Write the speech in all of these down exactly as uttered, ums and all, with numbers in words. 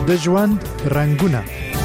د ژوند رنگونه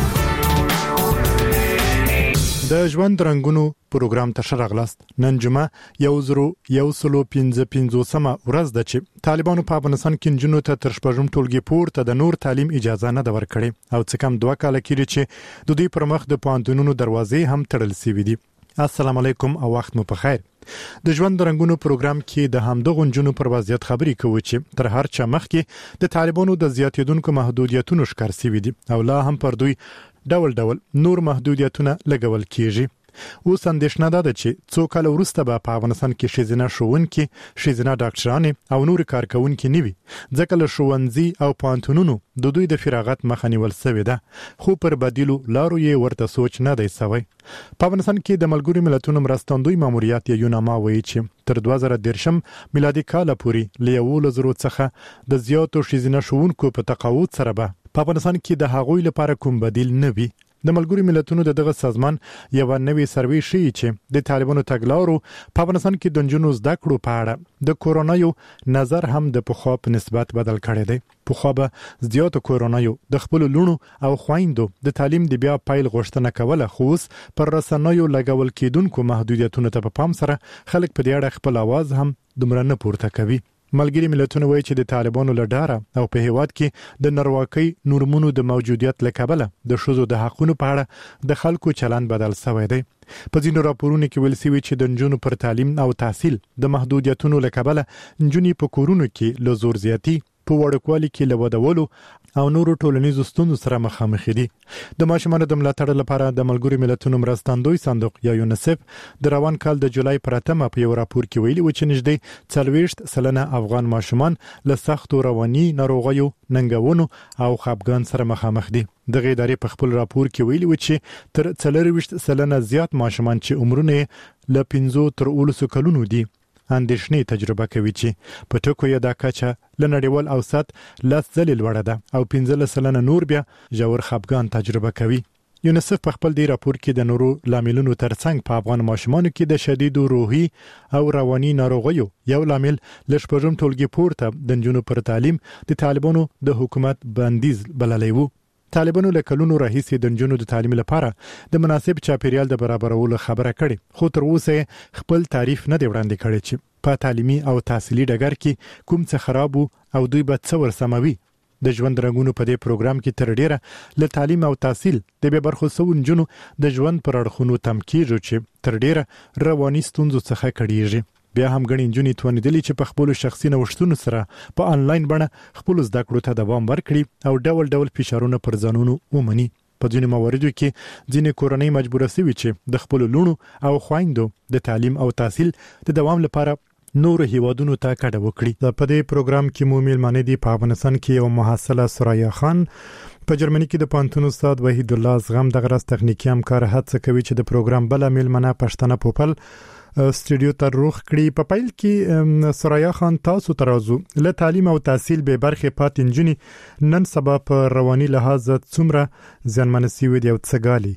د ژوند رنگونو پروګرام ته شرغلاست. نن جمعه یو زرو یو سلو پنځه پنځوسمه ورځ ده چې طالبانو په افغانستان کې نجونو ته تر شپږم ټولګي پورته د نور تعلیم اجازه نه ده ورکړې او څه کم دوه کاله کېږي چې د دوی پر مخ د پوهنتونونو دروازې هم تړل شوې دي. السلام علیکم او وخت مو په خیر. د ژوند رنگونو پروګرام کې د همدغو نجونو پر وضعیت خبرې کوو چې تر هر چا مخکې د طالبانو د زیاتېدونکو محدودیتونو ښکار شوي دي او لا هم پر دوی ډول ډول نور محدودیتونه لګول کیږي. اوس اندېښنه ده چې څو کال وروسته به په افغانستان کې ښځینه ښوونکي، ښځینه ډاکټرانې او نور کارکونکي نه وي، ځکه له ښوونځي او پوهنتونونو د دوی د فراغت مخه نیول شوې ده، خو پر بدیلو لارو یې ورته سوچ نه دی شوی. په افغانستان کې د ملګرو ملتونو مرستندوی ماموریت یوناما وایي چې تر دوه زره دېرشم میلادي کال پورې له یولس زرو څخه د زیاتو ښځینه ښوونکو په تقاعد سره به په افغانستان کې د هغوی لپاره کوم بدیل نه وي. د ملګرو ملتونو د دغه سازمان یو نوې سروې ښیي چې د طالبانو تګلارو په افغانستان کې د نجونو زده کړو په اړه د کورونایو نظر هم د پخوا په نسبت بدل کړی دی. پخوا به زیاتو کورونایو د خپل لونو او خویندو د تعلیم د بیا پیل غوښتنه کوله، خو اوس پر رسنیو لګول کېدونکو محدودیتونو ته په پام سره خلک په دې اړه خپل आवाज هم دومره نه پورته کوي. ملګری ملتونه وایي چې د طالبانو له ډاره او په هیواد کې د نارواکۍ نورمونو د موجودیت له کبله د ښځو د حقونو په اړه د خلکو چلند بدل شوی دی. په ځینو راپورونو کې ویل شوي چې د نجونو پر تعلیم او تحصیل د محدودیتونو له کبله نجونې په کورونو کې له زور زیاتي، په وړوکوالي کې له ودولو او نورو ټولنیزو ستونزو سره مخامخ دي. د ماشومانو د ملاتړ لپاره د ملګرو ملتونو مرستندوی صندوق یا یونیسف د روان کال د جولای پر اتمه په یو راپور کې ویلي و چې نږدې څلوېښت سلنه افغان ماشومان له سختو رواني ناروغیو، ننګونو او خپګان سره مخامخ دي. دغه ادارې په خپل راپور کې ویلي و چې تر څلوېښت سلنه زیات ماشومان چې عمرونه له پنځو تر اوولسو کلونو دي اندېښنې تجربه کوي چې په ټکو یې دا کچه له نړیوال اوسط لس ځلې لوړه ده او پنځلس سلنه نور بیا ژور خپګان تجربه کوي. یونیسف په خپل دې راپور کې د نورو لاملونو ترڅنګ په افغان ماشومانو کې د شدیدو روحي او رواني ناروغیو یو لامل له شپږم ټولګي پورته د نجونو پر تعلیم د طالبانو د حکومت بندیز بللی و. طالبانو له کلونو راهیسې د نجونو د تعلیم لپاره د مناسب چاپیریال د برابرولو خبره کړې، خو تر اوسه خپل تعریف نه دی وړاندې کړی چې په تعلیمي او تحصیلي ډګر کې کوم څه خراب او دوی به څه ورسموي. د ژوند رنګونو په دې پروګرام کې تر ډیره له تعلیم او تحصیل د بې برخو شوو نجونو د ژوند پر اړخونو تم کېږي چې تر ډیره رواني ستونزو څخه کړيږي. بیا هم غني نجونې توانېدلې چې په خپل شخصي نوښتونو سره په انلاین بڼه خپل زده کړو ته دوام ورکړي او ډول ډول فشارونه پر ځانونو ومني. په ځینو مواردو کې ځینې کورنۍ مجبوره شوي چې د خپل لونو او خویندو د تعلیم او تحصیل د دوام لپاره نور هیوادونو ته کډه وکړي. په دې پروګرام کې مو میلمانه دي په افغانستان کې یو محصله سرایا خان، په جرمني کې د پوهنتون استاد وحید الله زغم، دغه راز تخنیکی همکار هڅه کوي چې د پروګرام بل میلمنه پښتنه پوپل استودیو ته روخ کړي. په پیل کې سرایا خان تاسو ترازو له تعلیم او تحصیل به برخه پات انجنی نن سبا په رواني لحاظ څومره ځانمن سوي دی او څګالي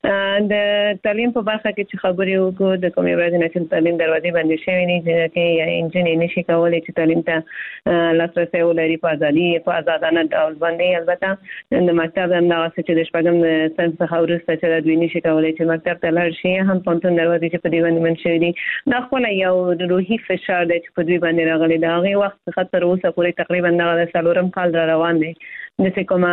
د تعلیم په برخه کې چې خبرې وکړو د کومې ورځې نه چې تعلیم دروازې بندې شوې نه چې یا انجنیر نشي کولای چې تعلیم ته لاسرسي ولري په ازادي په آزادانه ډول باندې. البته د مکتب هم دا چې د شپږم صنف څخه ورسته چې د دوی نشي کولای چې مکتب ته لاړ شي، هم پونتون دروازې چې په دې باندې منشي دي. دا خپل یو روحي فشار دی چې په دوی باندې راغلی دا هغه وخت خطر اوسه پورې تقریبا دا څلورم کال را روان دی. د څه کومه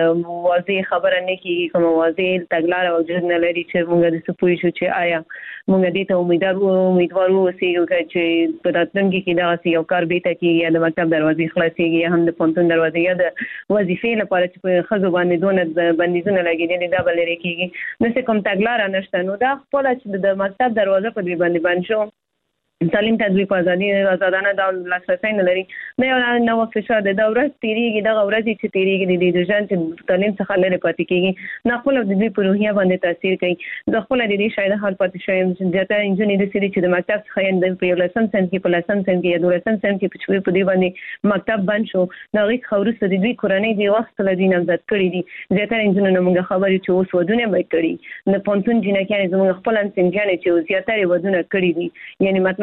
واضح خبره نه کیږي، کومه واضح تګلار او جرنل لري چې موږ د سپوږی شو چې آیا موږ دې ته امیدوار امیدوار اوسئ چې په راتلونکي کې دا یو کار به ته کې یا د مکتب دروازې خلاصيږي یا هم د پونتون دروازې یا د وظیفې لپاره چې په خزو باندې دونه بندیزونه لګیدلي دا بل لري کېږي. د څه کوم تګلار نشته، نو دا خپل چې د مکتب دروازه په دې باندې بند شو، تعلیم تدریس په ازادي آزادانه ډول لاسرسي نه لري. دا یو نو فشار دی. دا ورځ تیریږي، دا ورځ چې تیریږي د دې ځان چې تعلیم څخه لري پاتې کیږي، نه خپل د دې په روحیه باندې تاثیر کوي. د خپل د دې شاید حال پاتې شوی چې ځکه انجنیر د سری چې د مکتب څخه د په لسم سن کې په لسم سن کې یا د لسم سن کې په دې باندې مکتب بند شو. دا غي خورسته د دې کورنۍ دی وخت له دې نمزد کړی دي. ځکه انجنیر موږ خبرې چې اوس ودونه به کړی، د پونتون جنکه زموږ خپل انسانجانې چې زیاتره ودونه کړی دي. یعنی مطلب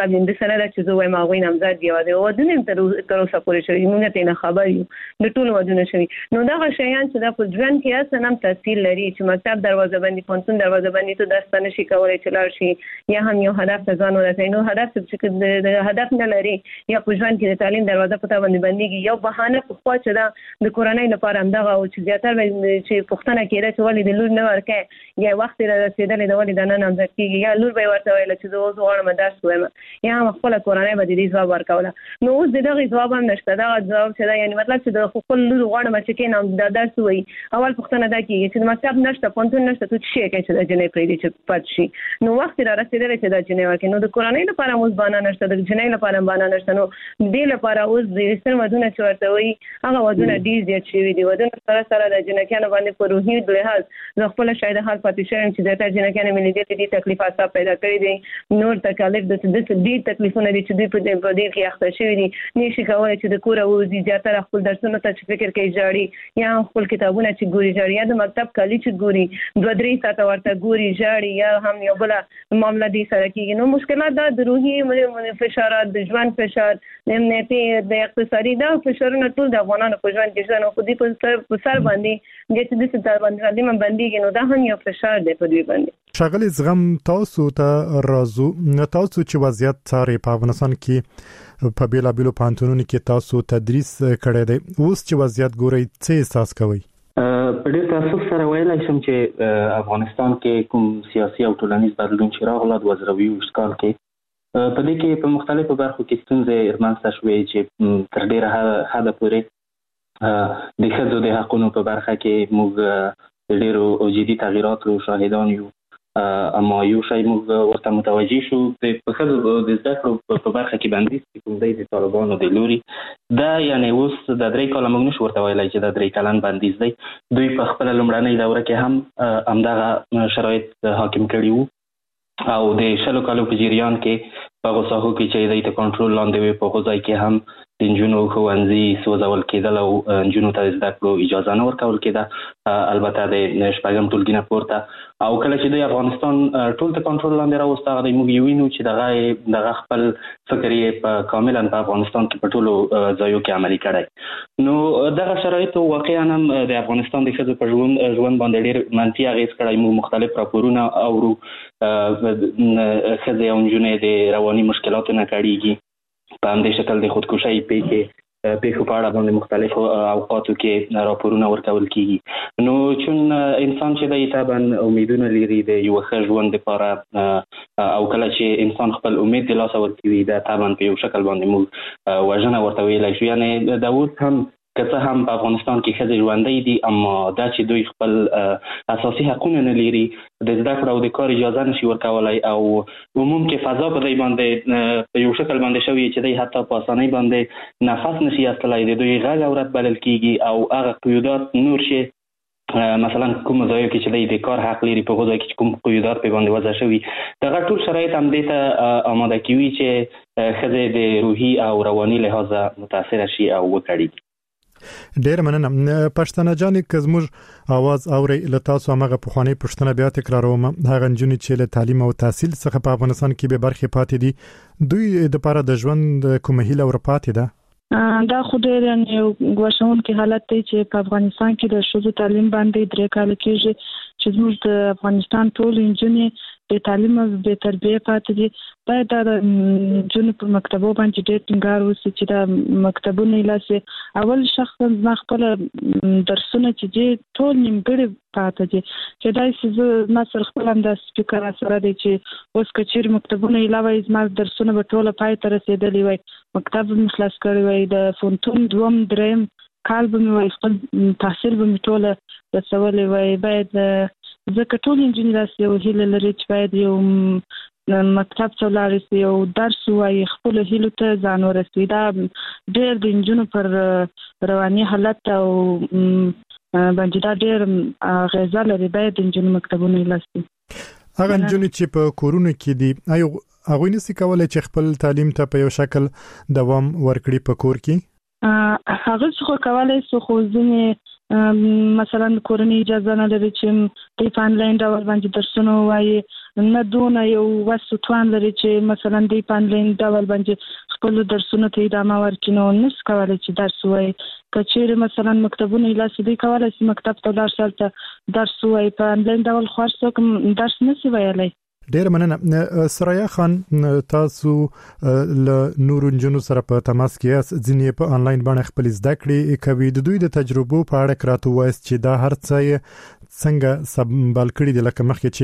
مطلب د سره چې زه وایم هغه نامزد دی او ودونه تر تر اوسه پورې شوی موږ ته نه خبر یو د ټول ودونه شوی نو دا شیان چې د ژوند کې اصلا هم تاثیر لري چې مکتب دروازه باندې پونتون دروازه باندې ته داستانه شي کولای چې لار شي یا هم یو هدف ته ځان ورسوي نو هدف چې د هدف نه لري یا په ژوند کې د تعلیم دروازه په تا باندې بنديږي یو بهانه په خوا چې دا د کورنۍ لپاره هم دغه او چې زیاتره چې پښتنه کېده چې ولې د لور نه ورکه یا وخت را رسیدلې د ولې د نن نامزد کیږي یا لور به ورته ویل چې زه اوس غواړم درس وایم یا هم خپل کورنۍ به دې ځواب ورکوله نو اوس دغه ځواب هم نشته دا ځواب چې دا یعنی مطلب چې د خپل لور غواړم چې کې نام د درس وایي اول پښتنه دا کیږي چې مکتب نشته پونتون نشته ته شي کې چې د جنې پرې دي چې پات شي نو وخت را رسیدلې چې د جنې ورکه نو د کورنۍ لپاره موږ باندې نشته د جنې لپاره باندې نشته نو دې لپاره اوس د سر ودونه چې ورته وایي هغه ودونه ډیر زیات شوی دي ودونه سره سره د جنکانو باندې په روحي لحاظ د خپل شاید حال پاتې شوی چې د تا جنکانو ملي دي تکلیفات پیدا کړی دي نور تکلیف د دې تکلیفونه دي چې دوی په دې کې اخته شوی دي نشي کولای چې د کور او زیاتره خپل درسونه ته فکر کوي جاړي یا خپل کتابونه چې ګوري جاړي یا د مکتب کلی چې ګوري دوه درې ساعته ورته ګوري جاړي یا هم یو بل معاملې دي سره کېږي نو مشکلات د روحي فشارات د ژوند فشار د امنیتي د اقتصادي دا فشارونه ټول د افغانانو په ژوند کې ځنه خو دې په سر باندې چې د ستر باندې باندې باندې نو دا هم یو فشار دی په دوی باندې شغل زغم تاسو ته راځو تاسو چې وضعیت څاري په افغانستان کې په بیلا بیلو پانتونونو کې تاسو تدریس کړی دی اوس چې وضعیت ګورئ څه احساس کوئ په ډېر تاسو سره ویلای شم چې افغانستان کې کوم سیاسي او ټولنیز بدلون چې راغلی د دوه زره اووه کال کې په دې کې په مختلفو برخو کې ستونزې رامنځته شوې چې تر ډېره حده پورې د ښځو د حقونو په برخه کې موږ ډېرو جدي تغییراتو شاهدان یو اما یو شی موږ ورته متوجه شو چې په ښځو د زده کړو په برخه کې بندیز کوم دی د طالبانو د لوري دا یعنی اوس د درې کاله موږ نشو ورته ویلی چې د درې کلن بندیز دی دوی په خپله لومړنۍ دوره کې هم همدغه شرایط حاکم کړي وو او د شلو کالو په جریان کې په هغو ساحو کې چې دوی ته کنټرول لاندې وي په هغو ځای کې هم د نجونو ښوونځي سوځول کېدل او نجونو ته د زده کړو اجازه نه ورکول کېده البته د شپږم ټولګي نه پورته او کله چې دوی افغانستان ټول ته کنټرول لاندې راوست هغه دوی موږ وینو چې دغه دغه خپل فکر یې په کاملا په افغانستان کې په ټولو ځایو کې عملي کړی نو دغه شرایطو واقعا هم د افغانستان د ښځو په ژوند ژوند باندې ډېر منفي اغېز کړی موږ مختلف راپورونه اورو ښځې او نجونې د رواني مشکلاتو نه کړېږي په همدې شکل د خودکشۍ پیښې پیښو په اړه باندې مختلفو اوقاتو کې راپورونه ورکول کېږي نو چون انسان چې دی طبعا امیدونه لري د یو ښه ژوند لپاره او کله چې انسان خپل امید د لاسه ورکوي دا طبعا په یو شکل باندې موږ وژنه ورته ویلی شو یعنې دا اوس هم که څه هم په افغانستان کې ښځې ژوندۍ دي اما دا چې دوی خپل اساسي حقونه نه لري د زده کړو او د کار اجازه نشي ورکولی او عموم کې فضا په دوی باندې په یو شکل باندې شوي چې دوی حتی په اسانۍ باندې نفس نشي اخیستلی د دوی غږ اورت بلل کېږي او هغه قیودات نور شي مثلا کوم ځایو کې چې د کار حق لري په هغو ځایو کې کوم قیودات په باندې وضع شوي دغه ټول شرایط هم دې ته اماده کوي چې ښځې د روحي او رواني لحاظه متاثره شي او وکړي ډیر مننه پښتنه جانې که زموږ اواز اوري له تاسو هغه پخوانی پښتنه بیا تکراروم هغه نجونې چې له تعلیم او تحصیل څخه په افغانستان کې به برخې پاتې دي دوی د لپاره د ژوند کومه هیله ور پاتې ده دا خو ډېر یو ګواښونکی حالت دی چې په افغانستان کې د ښځو تعلیم باندې درې کاله کېږي چې زموږ د افغانستان ټول نجونې د تعلیم او د تربیې پاتې دي باید دا د نجونو په مکتبو باندې ډېر ټینګار وشي چې دا مکتبونه یې لاسې اول شخصا زما خپله درسونه چې دي ټول نیمګړي پاتې دي کېدای شي زه ما سره خپل همداسې فکر راسره دی چې اوس که چېرې مکتبونه یې لا وای زما درسونه به ټوله پای ته رسېدلي وای مکتب به مې خلاص کړی وای د فونتون دوم دریم کال به مې وای خپل تحصیل به مې ټوله رسولی وای باید ځکه ټول نجونې داسې یو هیله لري چې باید یو مکتب ته ولاړې شي یو درس ووایي خپلو هیلو ته ځان ورسوي دا ډېر د نجونو پر رواني حالت او باندې دا ډېر اغېزه لري باید د نجونو مکتبونه یې لاسي هغه نجونې چې په کورونو کې دي آیا هغوی نشي کولی چې خپل تعلیم ته په یو شکل دوام ورکړي په کور کې هغه څه کولی شي خو ځینې مثلا کورنۍ اجازه نه لري چې د آنلاین ډول باندې درسونه وایي، نه دونه یو وسو توان لري چې مثلا د آنلاین ډول باندې خپل درسونه ته ادامه ورکړي، نو نس کولای چې درس وایي. کچېر مثلا مکتبونه لاسي دی کولای چې مکتب ته لاړ شي درس وایي، په آنلاین ډول خاص څوک درس نشي ویلای. ډیر مننه. سرایا خان، تاسو له نور انجنونو سره په تماس کې یاست، ځینې په آنلاین باندې خپل زده کړې کوي. د دوی د تجربو په اړه کراته وایي چې دا هر څه څنګه سمبال کړي دي، لکه مخکې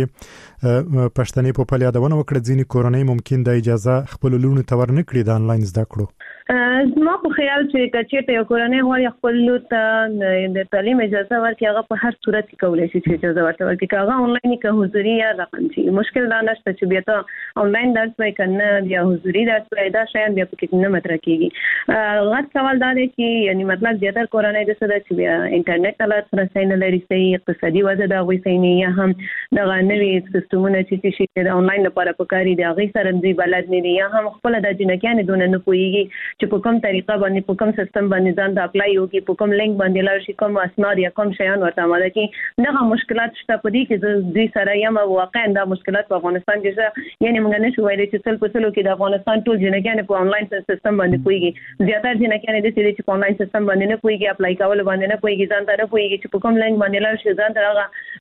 چې پښتنې په پلي یادونه وکړه ځینې کورنۍ ممکن د اجازه خپل لونو ته ورنکړي د آنلاین زده کړو. زما په خیال چې کچېته یو کورنۍ غواړي خپل لور ته د تعلیم اجازه ورکړي، هغه په هر صورت کې کولای شي چې اجازه ورکړي، که هغه آنلاین کې حضوري یا رقمي. مشکل دا نشته چې بیا ته آنلاین درس وای کنه یا حضوري درس وای، دا شاید بیا پکې نه مطرح کیږي. غټ سوال دا دی چې یعنی مطلب زیاتره کورنۍ د څه چې بیا انټرنیټ ته لاسرسی نه لري، صحیح اقتصادي وضع دا غوي صحیح نه، یا هم د نوې سیستمونه چې چې د آنلاین لپاره پکاري دی هغه سره دوی بلد نه دي، یا هم خپل د جنکیان دونه نه پويږي چې په کوم طریقه باندې په کوم سیستم باندې ځان ته اپلای وکړي، په کوم لینک باندې لاړ شي، کوم اسناد یا کوم شیان ورته آماده کړي. دغه مشکلات شته په دې کې دوی سره، یم واقعا دا مشکلات په افغانستان کې شته. یعنی موږ نه شو ویلای چې څل په څلو کې د افغانستان ټول جنکیان په آنلاین سیستم باندې پويږي. زیاتره جنکیان د دې چې په آنلاین سیستم باندې نه پويږي، اپلای کول باندې نه پويږي، ځان ته نه پويږي چې په کوم لینک باندې لاړ شي، ځان ته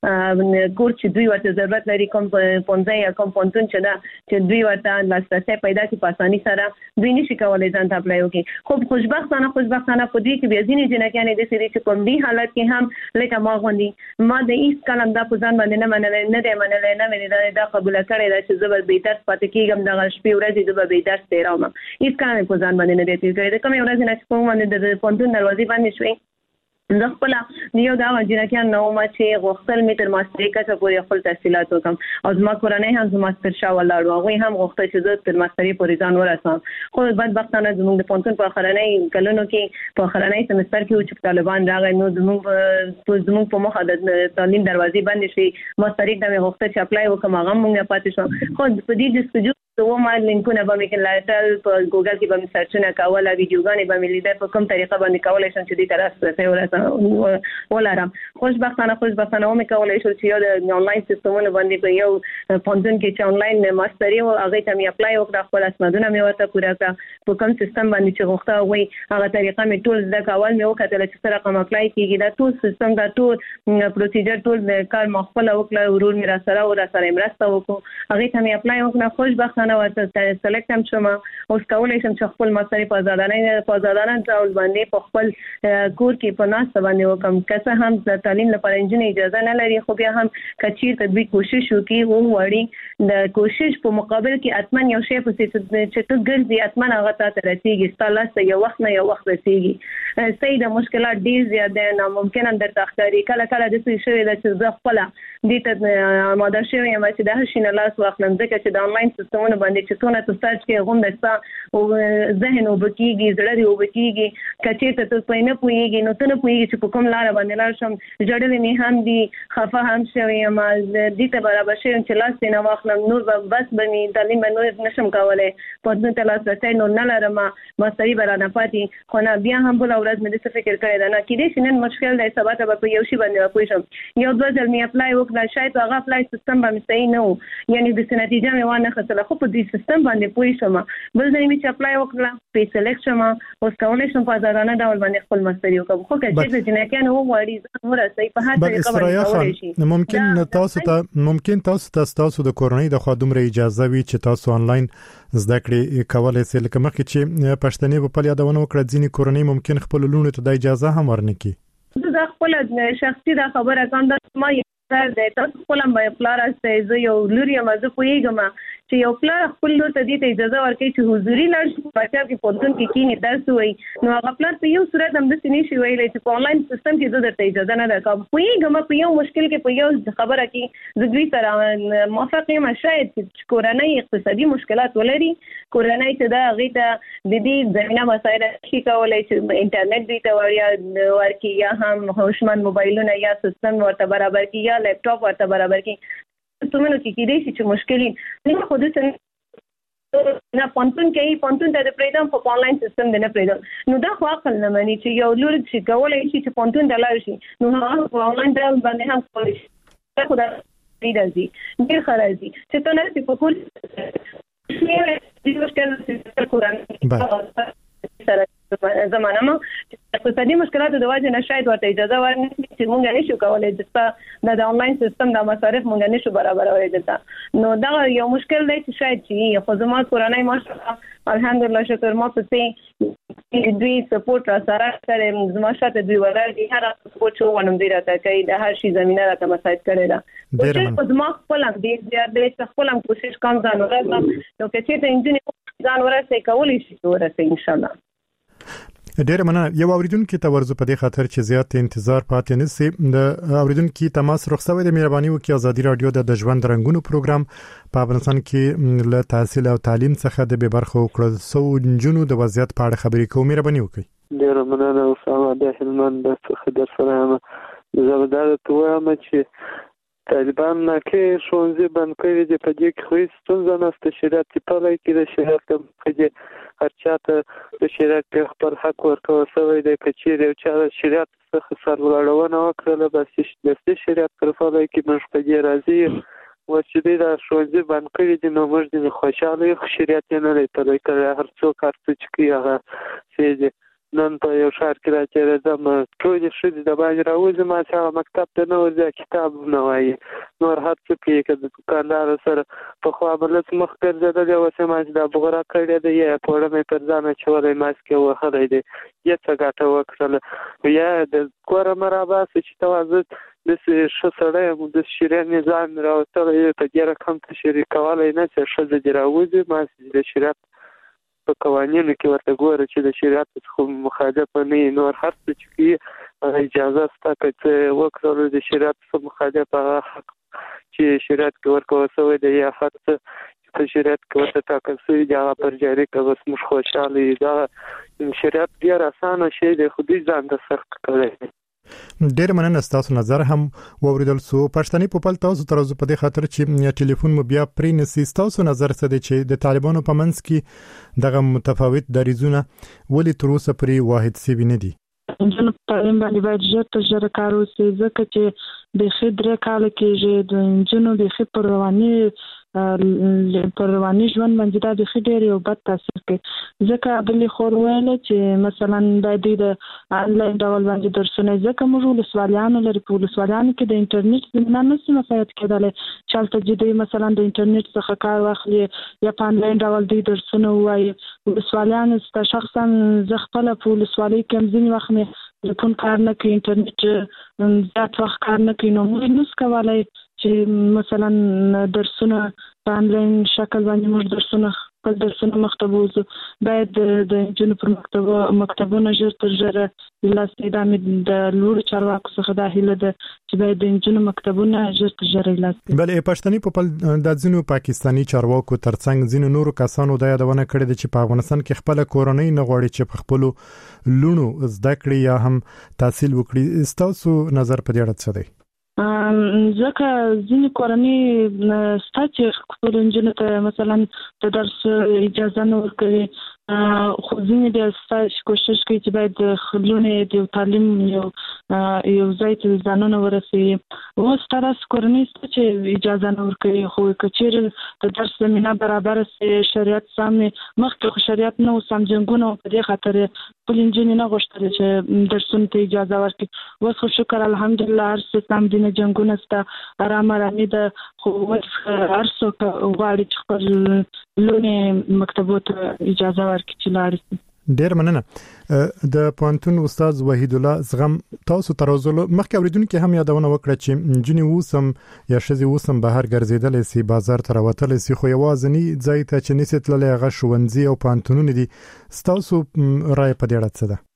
هغه کور چې دوی ورته ضرورت لري، کوم پونځه یا کوم پونتون چې دا چې دوی ورته لاسرسي پیدا کړي په اساني سره، دوی نشي کولای ځان ته اپلای وکړي. خو خوشبختانه خوشبختانه په دې کې بیا ځینې جنکیان د سری چې کوم دي حالت کې هم لکه ما غوندي ما د هیڅ کلم دا په ځان باندې نه منل نه دی منل نه مې دا قبول کړی دا چې زبر به درس پاتې کېږم، د شپې ورځې د به درس تیروم، هیڅ کلم په ځان باندې نه دی تیر کړی. د کومې ورځې نه چې په باندې د پونتون دروازې باندې شوې زه خپل یو دا جنکیان نو ما چې غوښتل می تر ماستري کچه پورې خپل تحصیلات وکم، او زما کورنۍ هم زما ماستر شاه ولاړو، هغه هم غوښتل چې زه تر ماستري پورې ځان ورسم. خو بدبختانه زموږ د پونتون په اخرنۍ کلونو کې په اخرنۍ سمستر کې چې طالبان راغی، نو زموږ زموږ په مخه د تعلیم دروازې بند شي. ماستري د مې غوښتل چې اپلای وکم، هغه مونږه پاتې شو. خو په دې جستجو تو ما لینکونه به مې کړل په ګوګل کې به مې سرچونه کوله، ویډیوګانې به مې لیدل، په کوم طریقه باندې کولای شم چې دې طرف څه ورسم ولرم. خوشبختانه خوشبختانه مې کولای شو چې یو د آنلاین سیستمونو باندې په یو پونتون کې چې آنلاین ماستري او هغه ته مې اپلای وکړ، خپل اسنادونه مې ورته پوره کړ، په کوم سیستم باندې چې غوښته وي هغه طریقه مې ټول زده کول مې وکړل چې سره کوم اپلای کیږي، دا ټول سیستم دا ټول پروسیجر ټول کار مخفل وکړ، ورور مې را سره او را سره مرسته وکړه، هغه ته مې اپلای وکړ. خوشبختانه ورته سلیکټ هم شوم، اوس کولای شم چې خپل ماستري په آزادانه په آزادانه ډول باندې په خپل کور کې په ناس باندې وکم. که هم د تعلیم لپاره انجنیر اجازه نه لري، خو بیا هم کچیر تدبیر کوشش وکړي او وړي د کوشش په مقابل کې اتمن یو شی په چې ته ګرځي اتمن هغه ته رسیږي، ستاسو یو وخت نه یو وخت رسیږي. صحیح د مشکلات ډیر زیات نه ممکن اندر تخکاری کله کله د څه شوی د چې خپل دې ته ماده شوی یم چې د هر شي نه لاس واخلم، ځکه چې د آنلاین سیستمونو باندې چې څونه ته سرچ کې غوم دستا او ذهن وبکیږي، زړه دی وبکیږي، کچې ته ته پاینه پويږي، نو ته نه پويږي چې په کوم لار باندې لاړ شم. جوړلې مې هم دي خفه هم شوی یم، دې ته برابر شوم چې لاس نه واخلم، نور بس به مې تعلیم نور نشم کولای، په دې ته لاس راځي نو نه لرم، ماستري برانه پاتې. خو نه بیا هم بل ورځ مې د فکر کړی دا نه کېدې چې نن مشکل دی، سبا ته په یو شی باندې پوه شم. یو دوه ځل مې اپلای وکړ، شاید هغه اپلای سیستم باندې صحیح نه و، یعنی د نتیجه مې وانه خسله، خو په دې سیستم باندې پوه شم. بل ځای مې چې اپلای وکړ په سلیکټ شم، اوس کولای شم په آزادانه ډول باندې خپل ماستري وکړم. خو که چې جنکیان وو وړي ځان ورسې په هر طریقه باندې کولای شي. ممکن تاسو ته ممکن تاسو ته تاسو د کورنۍ د خادمره اجازه وي چې تاسو آنلاین زده کړې کولای شئ، لکه مخکې چې پښتنې په پلي یادونه وکړه ځینې کورنۍ ممکن خپل لونو ته د اجازه هم ورنکړي. زه خپل شخصي دا خبره کوم دا ما سر دی، تاسو خپل مې پلار استه زه یو لوري ما زه پوېږم چې یو پلار خپل لور ته دې ته اجازه ورکړي چې حضوري لاړ شي په بچا کې پونتون کې کینی درس وایي، نو هغه پلار په یو صورت هم د سینې شي ویلې چې په آنلاین سیستم کې زه درته اجازه نه درکوم. پوېږم په یو مشکل کې په یو خبره کې زه دوی سره موافق یم، شاید چې کورنۍ اقتصادي مشکلات ولري، کورنۍ چې دا هغې ته د دې زمینه مسایل شي کولی چې انټرنیټ دوی ته ورکړي، یا هم هوشمند موبایلونه یا سیستم ورته برابر کړي، یا لپټاپ ورته برابر کړي. تمنو کې کېدای شي چې مشکلې نه خو د نه پونتون کې پونتون ته د پریدم په آنلاین سیستم د نه پریدم نو دا خو عقل نه مانی چې یو لور چې کولای شي چې پونتون د لار شي نو هغه په آنلاین ډول باندې هم کولی شي خو دا راځي ډیر خرازي چې ته نه په کول دې مشکل څه کوران سره زمانه ما اقتصادي مشکلات د وجه نه شاید ورته اجازه ورنکړي چې موږ نشو کولای چې د آنلاین سیستم د مصارف موږ نشو برابرولای دته نو دا یو مشکل دی چې شاید چې خو زموږ کورنۍ ماشاءالله الحمدلله شکر ما په سي دوی سپورټ را سره کړم زموږ شاته دوی ولر دي هر سپورټ شو ونوم دی راته کوي د هر شي زمينه راته مساعد کړي دا چې په زموږ خپل دې دې خپل کوشش کوم ځان ورته نو چې ته انجینر ځان ورته کولی شي ورته ان شاء الله ډیر مننه یو اوریدونکو ته ورزو په دې خاطر چې زیات انتظار پاتې نه سي د اوریدونکو تماس رخصوي د مهرباني وکي ازادي رادیو د ژوند رنگونو پروګرام په افغانستان کې له تحصیل او تعلیم څخه د به برخه وکړل سو جنونو د وضعیت په اړه خبرې کوم مهرباني وکي ډیر مننه او سلام د هلمند څخه در سره زبردار توامه چې طالبان نه کې شونځي بند کړی دی په دې کې خو ستونزه نشته شریعت په لای کې د شریعت په دې هر چاته د شریعت په خپل حق ورکوي سوی د کچېر او چا شریعت څخه سرلوړونه وکړه بس د شریعت په لای کې موږ په دې راځي و چې دا شونځي بند کړی دی نو موږ د خوشاله یو شریعت نه لري په لای کې هر څوک هر څه چې کوي هغه سي نن په یو شهر کې راځي زم ټول شي د باندې راوځي ما چې مکتب ته نه ورځي کتاب نه وایي نور هر څه کې کې د دکاندار سره په خوا بل څه مخ ګرځیدل او چې ما چې د بغرا کړی دی یا په اړه مې پر ځان چولې ماسک وهلې دی یا څه ګټه وکړل یا د کور مرابا چې توازن د څه سره د شریعت نظام راوستل په ډیره کم تشریح کولای نه چې شزه دی راوځي ما چې د شریعت په قوانینو کې ورته ګوره چې د شریعت څخه مخالف نه نور هر څه چې اجازه ستاسو ته وکړو د شریعت څخه مخالف حق چې شریعت کې ورکوي سوی دی یا حق چې په شریعت کې ورته ټاکل شوی دی هغه پر جاری کوي موږ خوشاله دا شریعت ډیر اسانه شی دی خو دې ځان د سخت کړی ډیر مننه تاسو نظر هم ووریدل سو پښتني په پل تاسو تر اوسه په دې خاطر چې ټلیفون مو بیا پرې نسی تاسو نظر څه دی چې د طالبانو په منځ کې دغه متفاوت دریزونه ولې تر اوسه پرې واحد سی نه دي انجن په اړه باندې باید ژر ژر کار وشي ځکه چې د خدای کال کې د انجنونو د خې پر رواني پر رواني ژوند باندې د خډیر یو بد تاثیر کوي ځکه بلې خور ویل چې مثلا د دې د انلاین ډول باندې درسونه ځکه موږ له سوالیانو لري په سوالیانو کې د انټرنیټ زمینه نشي مفاهیم کېدل چې تل دې مثلا د انټرنیټ څخه کار واخلي یا په انلاین ډول دې درسونه وایي د سوالیانو ست شخصا زه خپل په سوالي کې ځینې وخت مې ټلیفون کار نه کوي انټرنیټ زیات وخت کار نه کوي نو موږ نس کولای چې مثلا درسونه په انلاین شکل باندې موږ درسونه خپل درسونه مکتبوزو باید د جنو پر مکتب مکتبونه ژر تر ژره لاسته د د لور چارواکو څخه د هیله ده چې باید د جنو مکتبونه ژر تر ژره لاسته بلې پښتني په د ځینو پاکستانی چارواکو ترڅنګ ځینو نورو کسانو د یادونه کړې چې په افغانستان کې خپل کورنۍ نه غواړي چې په خپل لونو زده کړې یا هم تحصیل وکړي تاسو نظر په دې اړه څه دی ځکه ځینې کورنۍ ستا چې خپل انجونو ته مثلا د درس اجازه نه ورکوي خو ځینې د ستا کوشش کوي چې باید د خلونې د تعلیم یو یو ځای ته ځانونه ورسوي اوس تراس کورنۍ ستا چې اجازه نه ورکوي خو که چیرې د درس زمینه برابره سي شریعت سامې مخکې خو شریعت نه و سم جنګونه په دې خاطر خپل انجونې نه غوښتل چې درسونو ته اجازه ورکړي اوس خو شکر الحمدلله هر څه سم دي نه جنګونه ستا آرام آرامي ده خو اوس هر څوک غواړي چې خپل لونې مکتبو ته اجازه ورکړي چې لاړ شي ډیر مننه د پوهنتون استاد وحید الله زغم تاسو ترازلو مخکې اوریدونکو هم یادونه وکړه چې جنې وسم یا شذي وسم بهر ګرځیدل سي بازار ته راوتل سي خو یوازنی ځای ته چې نسیت للی هغه شونځي او پوهنتونونه دي تاسو رائے په دې اړه څه ده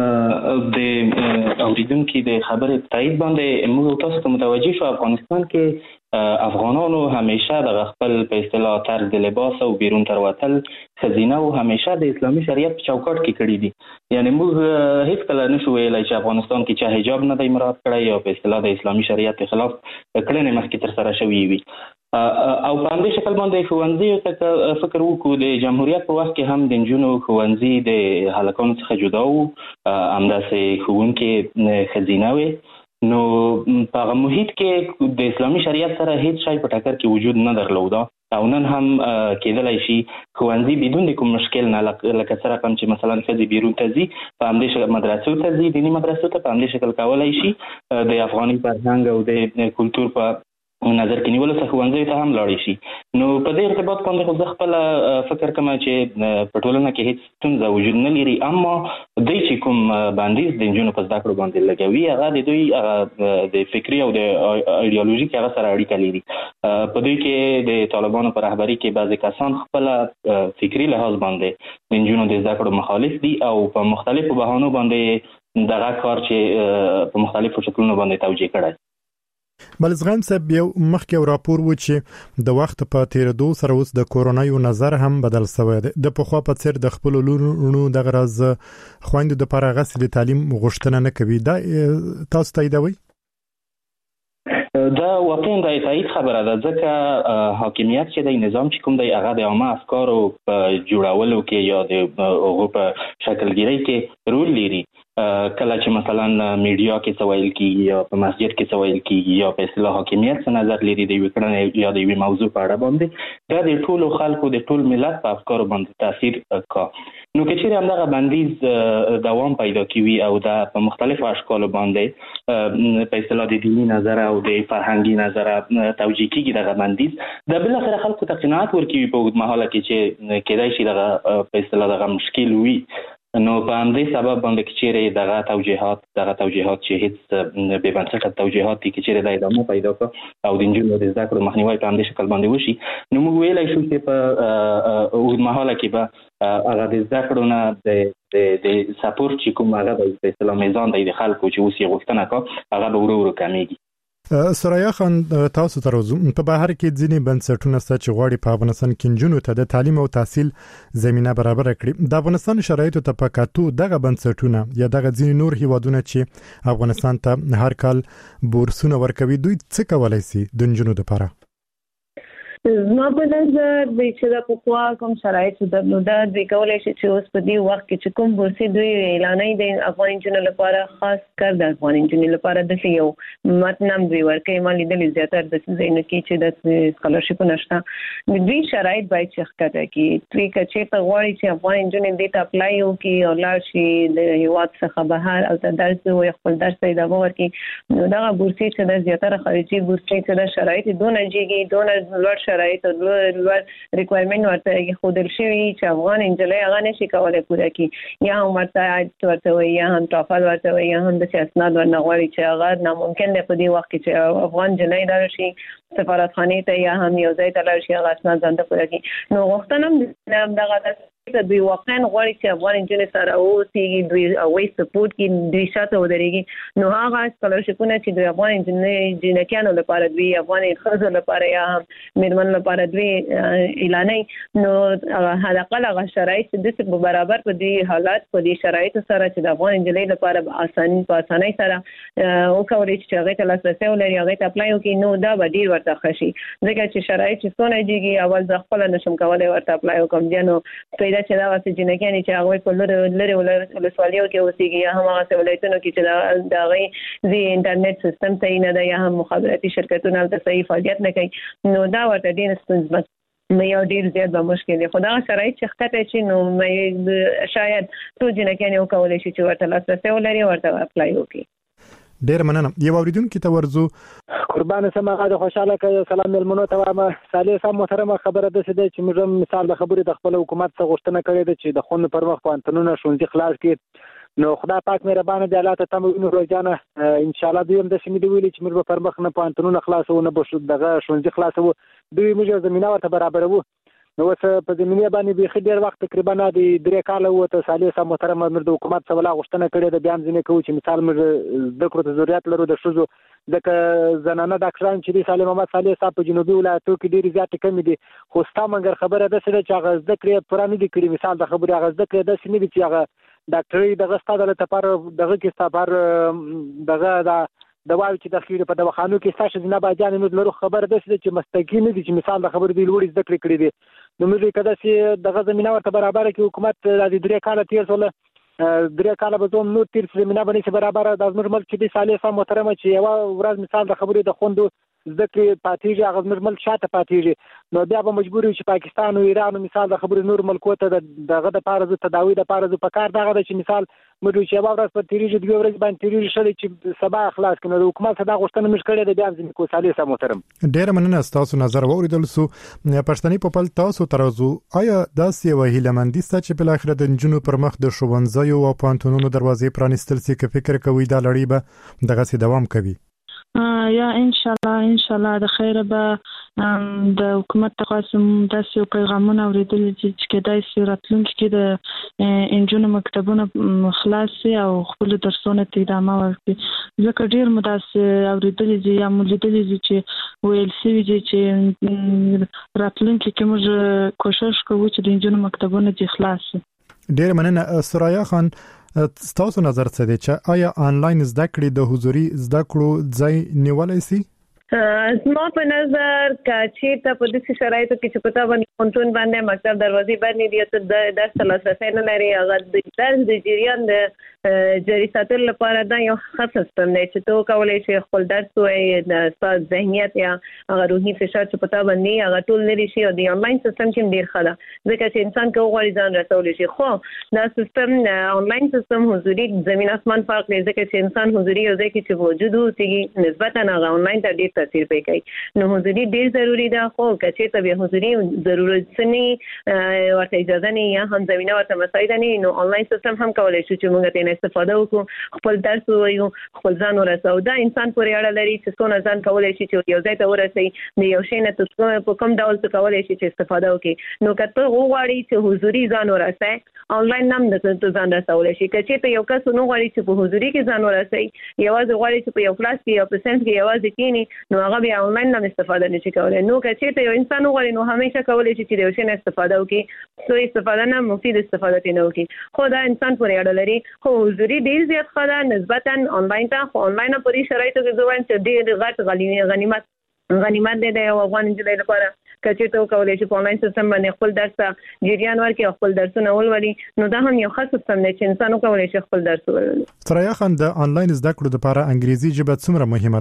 د اوریدونکو د خبرې تایید باندې موږ تاسو ته متوجي شو افغانستان کې افغانانو همیشه د خپل په اصطلاح طرز د لباس او بیرون تر وتل خزینه او همیشه د اسلامي شریعت په چوکاټ کې کړی دي یعنی موږ هیڅ کله نشو ویلای چې افغانستان کې چې حجاب نه دی مراعات کړی یا په اصطلاح د اسلامي شریعت خلاف کړنې مخکې تر سره شوې وي او په همدې شکل باندې ښوونځیو ته فکر وکړو. د جمهوریت په وخت کې هم د نجونو ښوونځي د هلکانو څخه جدا وو، همداسې ښوونکې ښځینه وې. نو په هغه محیط کې د اسلامي شریعت سره هیڅ شی په ټکر کې وجود نه درلوده او نن هم کېدلی شي ښوونځي بدون د کوم مشکل نه، لکه څه رقم چې مثلا ښځې بیرون ته ځي په همدې شکل مدرسو ته ځي، دیني مدرسو ته په همدې شکل کولی شي د افغاني فرهنګ او د کلتور په نظر کې نیولو څخه ښوونځیو ته هم لاړې شي. نو په دې ارتباط باندې خو زه خپله فکر کوم چې په ټولنه کې هیڅ ستونزه وجود نه لري، اما دوی چې کوم بندیز د نجونو په زده کړو باندې لګوي هغه د دوی د فکري او د ایډیالوژیک هغه سره اړیکه لري. په دوی کې د طالبانو په رهبري کې بعضې کسان خپله فکري لحاظ باندې د نجونو د زده کړو مخالف دي او په مختلفو بهانو باندې دغه کار چې په مختلفو شکلونو باندې توجیه کړی. بل زغم صاحب یو مخکې راپور و چې د وخت په تیریدو سره اوس د کورونا یو نظر هم بدل شوی دی. د پخوا په څیر د خپل لورونو دغه راز خويندو د لپاره غسل تعلیم غوښتنه نه کوي. دا تاسو تاییدوي؟ دا واقعا د تایید خبره ده، ځکه حاکمیت چې د نظام چې کوم دی هغه د عامه افکارو په جوړولو کې یا د هغو په شکلګیرۍ کې رول لري. کله چې مثلا میډیا کې څه ویل کېږي یا په مسجد کې څه ویل کېږي یا په اصطلاح حاکمیت څه نظر لري د یوې کړنې یا د یوې موضوع په اړه باندې، دا د ټولو خلکو د ټول ملت په افکارو باندې تاثیر کا. نو که چیرې همدغه بندیز دوام پیدا کوي او دا په مختلفو اشکالو باندې په اصطلاح د دیني نظر او د فرهنګي نظر توجیه کېږي دغه بندیز، دا بالاخره خلکو ته قناعت ورکوي په اوږدمهاله کې چې کېدای شي دغه په اصطلاح دغه مشکل وي. نو په همدې سبب باندې چې چیرې دغه توجیهات دغه توجیهات چې هیڅ بې بنسټه توجیهات دي چې چیرې د ادامه پیدا کړ او د نجونو د زده کړو مخنیوی په همدې شکل باندې وشي، نو موږ ویلی شو چې په اوږدمهاله کې به هغه د زده کړو نه د د سپورټ چې کوم هغه د په اصطلاح میزان دی د خلکو چې اوس یې غوښتنه کوي هغه به ورو ورو کمیږي. سرایا خان، تاسو ته راځو. په بهر کې ځینې بنسټونه شته چې غواړي په افغانستان کې نجونو ته د تعلیم او تحصیل زمينه برابر کړي. د افغانستان شرایطو ته په کتو دغه بنسټونه یا دغه ځینې نور هیوادونه چې افغانستان ته هر کال بورسونه ورکوي، دوی څه کولای شي د نجونو لپاره؟ زما په نظر د چې د پخوا کوم شرایط درلوده دوی کولی شي چې اوس په دې وخت کې چې کوم بورسي دوی اعلانوي د افغان نجونو لپاره خاص کار د افغان نجونو لپاره داسې یو متن هم دوی ورکوي. ما لیدلي زیاتره داسې ځایونو کې چې د سکالرشیپونه شته، د دوی شرایط باید چې ښکته کړي. دوی که چېرته غواړي چې افغان نجونې دې ته اپلای وکړي او لاړ شي د هېواد څخه بهر او ته درس ووایي خپل درس ته ادامه ورکړي، نو دغه بورسي چې د زیاتره خارجي بورسي چې د شرایط دونه جګي دونه لوړ شرایط او لوړ ریکوایرمنټ ورته خودل شوی چې افغان انجلۍ هغه نشي کولای پوره کړي، یا هم ورته ورته وي یا هم ټافل ورته وي یا هم د اسناد ورنه غواړي چې هغه ناممکن دی په دې وخت کې چې افغان انجلۍ لاړ شي سفارتخانې ته یا هم یو ځای ته لاړ شي هغه اسناد ځان ته پوره کړي. نو غوښتنه هم دغه دوی واقعا غواړي چې افغان نجونې سره اوسېږي، دوی هغوی سپورټ کړي، دوی شاته ودرېږي. نو هغه سکالرشیپونه چې دوی افغان جنکیانو لپاره دوی افغان ښځو لپاره یا هم میرمنو لپاره دوی اعلانوي، نو حداقل هغه شرایط چې داسې په برابر په دې حالات په دې شرایطو سره چې د افغان نجلۍ لپاره اساني په اسانۍ سره وکړي چې هغې ته لاسرسی ولري، هغې ته اپلای وکړي، نو دا به ډېر ورته ښه شي. ځکه چې شرایط چې څونه جګي اول زه خپله نشم کولی ورته اپلای وکړم، بیا نو چې دا واسه جنکیانې چې هغوی په لرې لرې ولسوالیو کې اوسېږي یا هم هغسې ولایتونو کې چې د هغوی د انټرنیټ سیستم صحیح نه ده یا هم مخابراتي شرکتونه هلته صحیح فعالیت نه کوي، نو دا ورته ډېر ستونزمن یا ډېر زیات به مشکل دی. خو دغه شرایط چې ښکته شي نو شاید څو جنکیانې وکولی شي چې ورته لاسرسی ولري ورته اپلای وکړي. ډیر مننه. یو اوریدونکو ته ورزو. قربان سم هغه خوشاله کوي. سلام ملمنو ته وایم. صالح صاحب محترمه خبره ده چې چې موږ مثال د خبرې د خپل حکومت څخه غوښتنه کړې ده چې د خون پر مخ پانتونونه شونځي خلاص کړي. نو خدای پاک مهربانه دی، الله ته تم وینو روزانه ان شاء الله دوی هم د سیمې دی ویلي چې موږ پر مخ نه پانتونونه خلاصو نه بشو دغه شونځي خلاصو، دوی موږ زمينه ورته برابرو. نو اوس په زمينه باندې به خډیر وخت تقریبا د درې کال وته صالح صاحب محترمه موږ د حکومت څخه غوښتنه کړې ده، بیا ځینې کوي چې مثال موږ د کړو ته ضرورت لرو د شوزو ځکه زنانه ډاکټران چې دی صالح محمد صالح صاحب په جنوبي ولایتو کې ډېر زیات کم دي، خو ستا منګر خبره ده چې هغه زده کړې پوره نه دي کړي. مثال د خبرې هغه زده کړې داسې نه دي چې هغه ډاکټري دغه ستاسو لپاره دغه کې ستاسو دغه د دواوی چې د خېړې په دواخانو کې ستاسو جناب اجان نو لرو خبر ده چې مستقیم دي چې مثال د خبر دی لوړ زده کړې کړې دي نو موږ کده چې دغه زمينه ورته برابر کې حکومت د درې کاله تیر سول درې کاله به زموږ نو تیر زمينه باندې برابر د زموږ ملک چې د صالح سم محترمه چې یو ورځ مثال د خبرې د خوندو ذکر پاتېږي هغه زموږ ملک شاته پاتېږي نو بیا به مجبور یو چې پاکستان او ایران مثال د خبرې نور ملکو ته دغه د پارزه تداوی د پارزه په کار دغه چې مثال موږ چې یو ورځ په تیریږي د ورځ باندې تیریږي شل چې سبا اخلاص کنه د حکومت صدا غوښتنه مش کړې د بیا ځینې کو صالح سم محترم ډېر مننه تاسو نظر اوریدل سو پښتني په پل تاسو ترازو آیا داسې یو هیلمندي ست چې په اخر د جنونو پر مخ د شوونځیو او پانتونونو دروازې پرانستل سي کې فکر کوي دا لړۍ به دغه سي دوام کوي یا ان شاء الله ان شاء الله د خیره به د حکومت تقاسم داسې پیغامونه اوریدل چې کېدای شي راتلونکي کې د انجونو مکتبونو خلاص او خپل درسونه ته ادامه ورکړي ځکه ډیر مداسه اوریدل دي یا ملیدل دي چې ویل سي چې راتلونکي کې موږ کوشش کوو چې د انجونو مکتبونو دي خلاص ډیر مننه سرایا خان تاسو نظر څه دی چې آیا آنلاین زده کړې د حضوري زده کړو ځای نیولای شي زما په نظر چې ته په دې شرایطو کې چې پتا باندې پونتون باندې مکتب دروازې باندې دی ته د درس لاسرسي نه لري هغه د درس د جریان د جری ساتل لپاره دا یو خاص سیستم دی چې تو کولای شي خپل درس وایي د ستاسو ذهنیت یا هغه روحي فشار چې پتا باندې هغه ټول لري شي او د آنلاین سیستم کې ډیر ښه ده ځکه چې انسان کوغړي ځان رسول شي خو دا سیستم آنلاین سیستم حضوري زمين اسمان فرق لري ځکه چې انسان حضوري او ځکه چې موجود اوسي نسبتا هغه آنلاین ته ډیر تاثیر کوي نو حضوري ډیر ضروری ده خو کچې ته به حضوري ضرورت نه ورته اجازه نه یا هم زمينه ورته مساعد نه نو آنلاین سیستم هم کولای شي چې موږ ته استفاده وکړو خپل درس وایو خپل ځان ورسو دا انسان پورې اړه لري چې څونه ځان کولای شي چې یو ځای ته ورسي د یو شی نه تاسو په کوم ډول څه کولای شي چې استفاده وکړي نو کته غواړي چې حضوري ځان ورسي آنلاین نام د ځان رسول شي کچې ته یو کس نو غواړي چې په حضوري کې ځان ورسي یوازې غواړي چې په یو کلاس کې یو پرسنټ کې یوازې کینی نو هغه بیا آنلاین نام استفاده نشي کولای نو کچې ته یو انسان غواړي نو همیشه کولای شي چې د یو شی نه استفاده وکړي سو استفاده نه مفید استفاده نه وکړي خو دا انسان پورې اړه لري خو حضوري ډیر زیات خاله نسبتا آنلاین ته خو آنلاین په دې شرایطو کې ځوان چې ډیر غټ غنیمت غنیمت دی د افغان جنۍ لپاره کچې ته کولای شي په آنلاین سیستم باندې خپل درس جریان ورکړي خپل درسونه ولولي نو دا هم یو خاص سیستم دی چې انسان کولای شي خپل درس ولولي سرایا خان د آنلاین زده کړو لپاره انګریزي ژبه څومره مهمه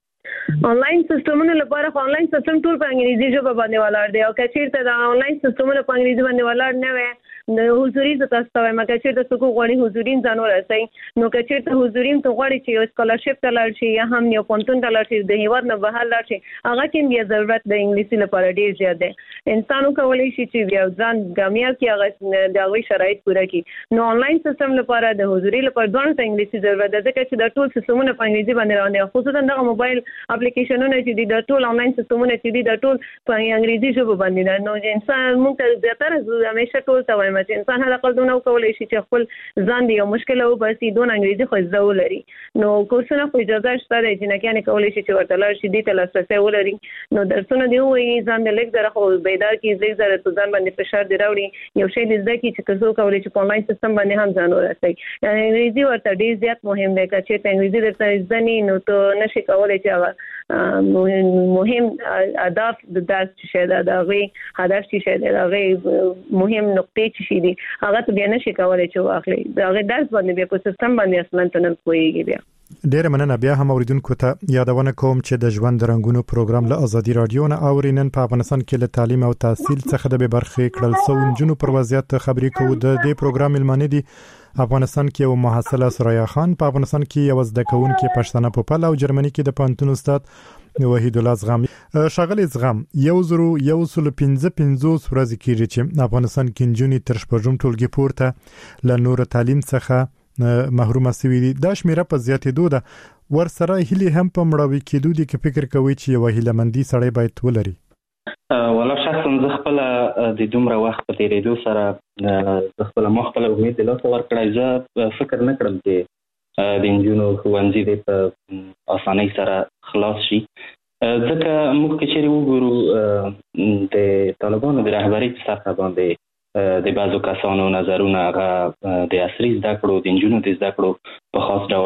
ده آنلاین سیستمونو لپاره آنلاین سیستم ټول په انګریزي ژبه باندې ولاړ دی او کچې ته د آنلاین سیستمونو په انګریزي باندې ولاړ نه وي نو حضوري ز تاسو ته ما کچې ته څوک غوړي حضوري ځان ورسای نو کچې ته حضوري ته غوړي چې یو سکالرشپ ته لاړ شي یا هم یو پونتون ته لاړ شي د هیواد نه بهر لاړ شي هغه کې بیا ضرورت د انګلیسي لپاره ډیر زیات دی انسانو کولای شي چې بیا ځان ګامیاب کې هغه د هغه شرایط پوره کړي نو آنلاین سیستم لپاره د حضوري لپاره ځان ته انګلیسي ضرورت ده ځکه چې د ټول سیستمونه په انګلیسي باندې روان دي خصوصا د موبایل اپلیکیشنونه چې د ټول آنلاین سیستمونه چې د ټول په انګلیسي ژبه باندې ده نو انسان موږ ته زیاتره همیشه ټول ته وایم چې انسان هغه نو کولای شي چې خپل ځان دی یو مشکل او بس دون انګریزي خو زده ولري نو کورسونه خو اجازه شته چې نه کېنه کولای شي چې ورته لاړ شي د تلاسه ولري نو درسونه دی وي ځان د لیک زره خو بیدار کی لیک زره تو ځان باندې فشار دی راوړي یو شی د زده کی چې کزو کولای شي په آنلاین سیستم باندې هم ځان ورسي یعنی انګریزي ورته ډیر زیات مهم دی چې ته انګریزي درته ځنی نو ته نشي کولای چې هغه مهم اهداف د درس شي دا غي هدف شي دا غي مهم نقطې شي دي هغه بیا نشي کولای چې واخلي دا غي درس باندې بیا په سیستم باندې اصلا ته نه کویږي بیا ډیر مننه بیا هم اوریدونکو ته یادونه کوم چې د ژوند رنگونو پروګرام له ازادي رادیو نه اورینن په افغانستان کې له تعلیم او تحصیل څخه د برخې کړل سو جنو پر وضعیت خبرې کوو د دې پروګرام ملمنه دي افغانستان کې یو محصله سرایا خان په افغانستان کې یو زده کوونکې پښتنه په پاله او جرمني کې د پانتون استاد وحید الله زغم شغل زغم یو زرو یو سل پنځه پنځوس ورځې کېږي چې افغانستان کې جنونی تر شپږم ټولګي پورته ل نور تعلیم څخه محروم شوي دي دا شمیره په زیاتېدو ده ور سره هلي هم په مړاوي کېدو دي چې فکر کوي چې یو هیلمندي سړی باید ولري ولا شخصا زه خپل د دومره وخت په تیریدو سره زه خپل مخبل امید له څور کړای زه فکر نه کړم چې د انجونو ښوونځي د په اسانۍ سره خلاص شي ځکه موږ چې چیرې وګورو د طالبانو د رهبرۍ په سطح باندې د بعضو کسانو نظرونه هغه د عصري زده کړو د انجونو د زده کړو په خاص ډول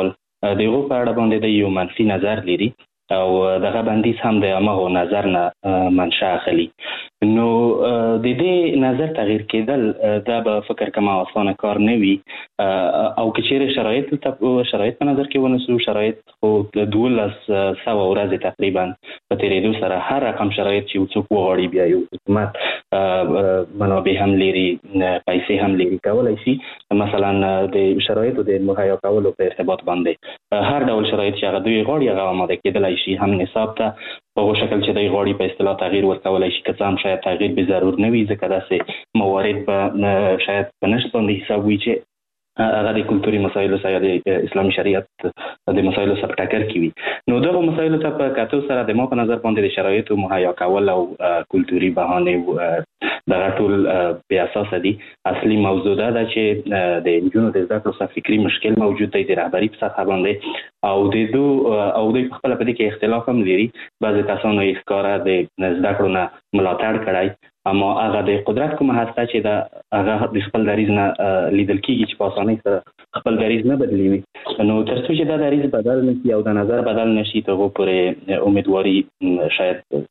دغه په اړه باندې د یو منفي نظر لري او دغه بندیز هم د هغه نظر نه منشأ اخلي. نو د دې نظر تغییر کېدل دا به فکر کوم اسانه کار نه وي او که چیرې شرایط ته شرایط په نظر کې ونیسو، شرایط خو دولس سوه ورځې تقریبا په تېرېدو سره هر رقم شرایط چې څوک وغواړي بیا یو حکومت منابع هم لري، پیسې هم لري، کولی شي مثلا د شرایطو د مهیا کولو په ارتباط باندې هر ډول شرایط چې هغه دوی غواړي هغه آماده کېدلی شي، هم نصاب ته په هغه شکل چې دوی غواړي په اصطلاح تغییر ورکولی شي، که څه هم شاید تغییر به ضرور نه وي ځکه داسې موارد به شاید په نشت باندې حساب وي چې هغه د کلتوري مسایلو سره د اسلامي شریعت د مسایلو سره ټکر کوي. نو دغه مسایلو ته په کتو سره د ما په نظر باندې د شرایطو مهیا کول او کلتوري بهانې دغه ټول بې اساسه دي. اصلي موضوع دا ده چې د نجونو د زده کړو سره فکري مشکل موجود دی د رهبري په سطحه باندې او د دو او دوی په خپله په دې کې اختلاف هم لري. بعضې کسانو یې ښکاره د زده کړو نه ملاتړ کړی، اما هغه د قدرت کومه هسته چې دا هغه د خپل دریځ نه لیدل کېږي چې په اسانۍ سره خپل دریځ نه بدلوي. نو تر څو چې دا دریځ بدل نه شي او د نظر بدل نه شي تر هغو پورې امیدواري شاید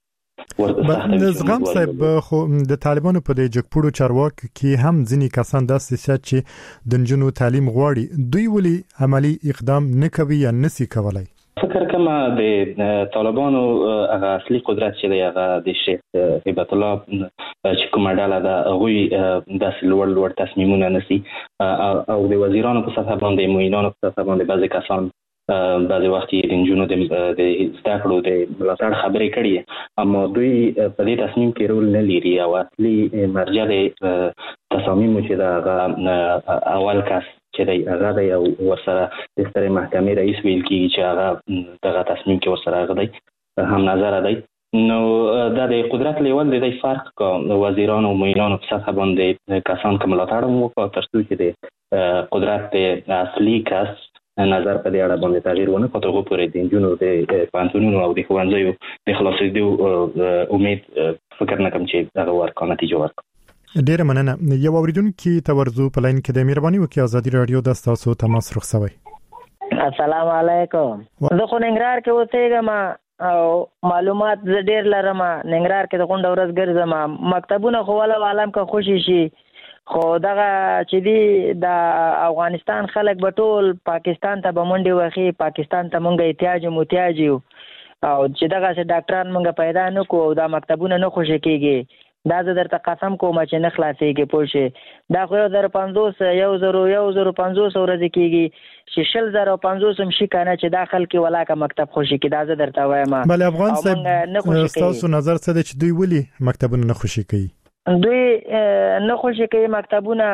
زغم صاحب خو د طالبانو په د جګپوړو چارواکو کې هم ځینې کسان داسې شته چې د نجونو تعلیم غواړي، دوی ولې عملی اقدام نه کوي یا نسی کولای؟ فکر کوم د طالبانو هغه اصلي قدرت چې دی هغه د شیخ هیبت الله چې کومه ډله ده هغوی داسې لوړ لوړ تصمیمونه نیسي او د وزیرانو په سطحه باندې معینانو په سطحه باندې بعضې کسان بعضې وخت یې د نجونو د زده کړو د ملاتړ خبرې کړي، اما دوی په دې تصمیم کې رول نه لري او اصلي مرجع د تصامیمو چې د هغه اول کس چې دی هغه دی او ورسره د سترې محکمې رئیس ویل کېږي چې هغه دغه تصمیم کې ورسره هغه دی هم نظره دی. نو دا د قدرت لیول د دی فرق کا وزیرانو او معینانو په سطحه باندې کسان که ملاتړ هم وکړه تر څو چې د قدرت د اصلي کس نظر په دې اړه باندې تغییر ونه کړ، تر هغو پورې د نجونو د پوهنتونونو او د ښوونځیو د خلاصېدو امید فکر نه کوم چې دغه ورکړه نتیجه ورکړه. ډیره مننه. یو اوریدونکي ته ورځو په لاین کې د مهرباني وکړئ ازادي رادیو د تاسو تماس رخصوي. السلام علیکم. زه خو ننګرهار کې اوسېږم او معلومات زه ډیر لرم. ننګرهار کې د غونډه ورځ ګرځم، مکتبونه خو ولا عالم که خوشي شي، خو دغه چې دی د افغانستان خلک به ټول پاکستان ته به منډې وهي، پاکستان ته مونږ احتیاج یو محتاج یو او چې دغسې ډاکټران مونږ پیدا نه کړو او دا مکتبونه نه خوشي کېږي، دا زه درته قسم کوم چې نه خلاصېږي. پوه شې دا خو یو زر پنځوس یو زرو یو زرو پنځوس ورځې کېږي چې شل زره پنځوس هم شي که نه چې دا خلک یې ولاکه مکتب خوشي کړي، دا زه درته وایم. بله افغان صاحب ستاسو نظر څه دی چې دوی ولې مکتبونه نه خوشي کوي؟ دوی نه خوشي کوي مکتبونه،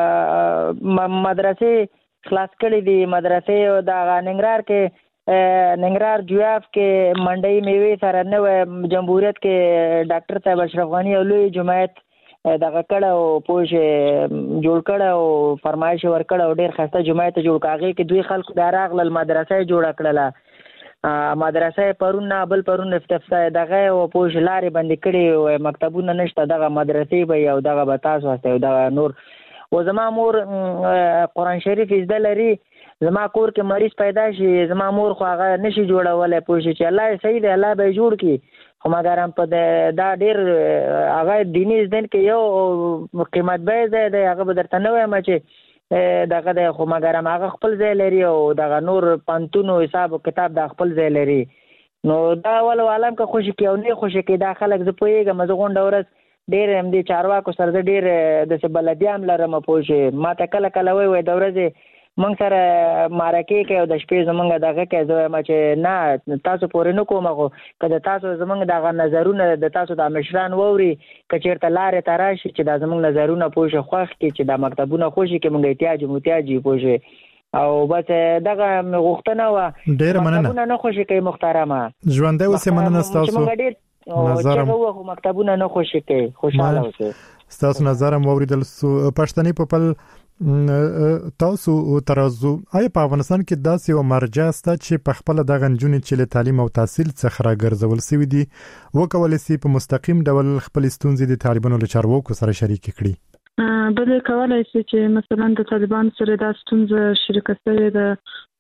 مدرسې خلاص کړي دي. مدرسې د ننګرهار کې ننګرهار جویاف کې منډۍ میوې سره نوی جمهوریت کې ډاکټر صاحب اشرف غني او لوی جماعت دغه کړه او پوه شې جوړ کړه او فرمایش یې ورکړه او ډېر ښایسته جماعت یې جوړ کړه. هغې کې دوی خلکو بیا راغلل، مدرسه یې جوړه کړله، مدرسه یې پرون نه بل پرون افتتاح دغه او پوه شې لارې بندې کړې، مکتبونه نشته، دغه مدرسې به او دغه به تاسو واسطه او دغه نور. او زما مور قرآن شریف زده لري، زما کور کې مریض پیدا شي زما مور خو هغه نشي جوړولی، پوه شي چې الله یې صحیح دی، الله به یې جوړ کړي. خو مګر هم په دا ډېر هغه دیني زدن کې یو قیمت بیه ځای دی، هغه به درته نه وایم چې دغه دی، خو مګر هم هغه خپل ځای لري او دغه نور پوهنتونو حساب و کتاب دا خپل ځای لري. نو دا ولو عالم که خوشي کړي او نه خوشي کړي دا خلک زه پوهېږم. زه غونډه ورځ ډېر همدې چارواکو سره زه ډېر داسې بلدیه هم لرم، پوه شې ما ته کله کله وایي وایي د ورځې موږ سره مارکې کوي او د شپې زمونږ دغه کوي. زه وایم چې نه تاسو پورې نه کوم، خو که د تاسو زمونږ دغه نظرونه د تاسو د مشران واوري، که چېرته لارې ته راشي چې دا زمونږ نظرونه پوه شي خوښ کړي چې دا مکتبونه خوشي کړي، موږ احتیاج محتاج یو، پوه شي. او بس دغه غوښتنه وه مکتبونه نه خوشي کوي. محترمه ژوندی اوسې، مننه ستاسو نظر هم خو مکتبونه نه خوشي کوي. خوشحاله اوسئ. ستاسو نظر هم واورېدل سو. پښتني په پل تاسو ترازو آیا په افغانستان کې داسې یو مرجع شته چې په خپله دغه نجونې چې له تعلیم او تحصیل څخه راګرځول سوي دي وکولی سي په مستقیم ډول خپلې ستونزې د طالبانو له چارواکو سره شریکې کړي؟ بل کولای شي چې مثلا د طالبان سره دا ستونزه شریکه شوې ده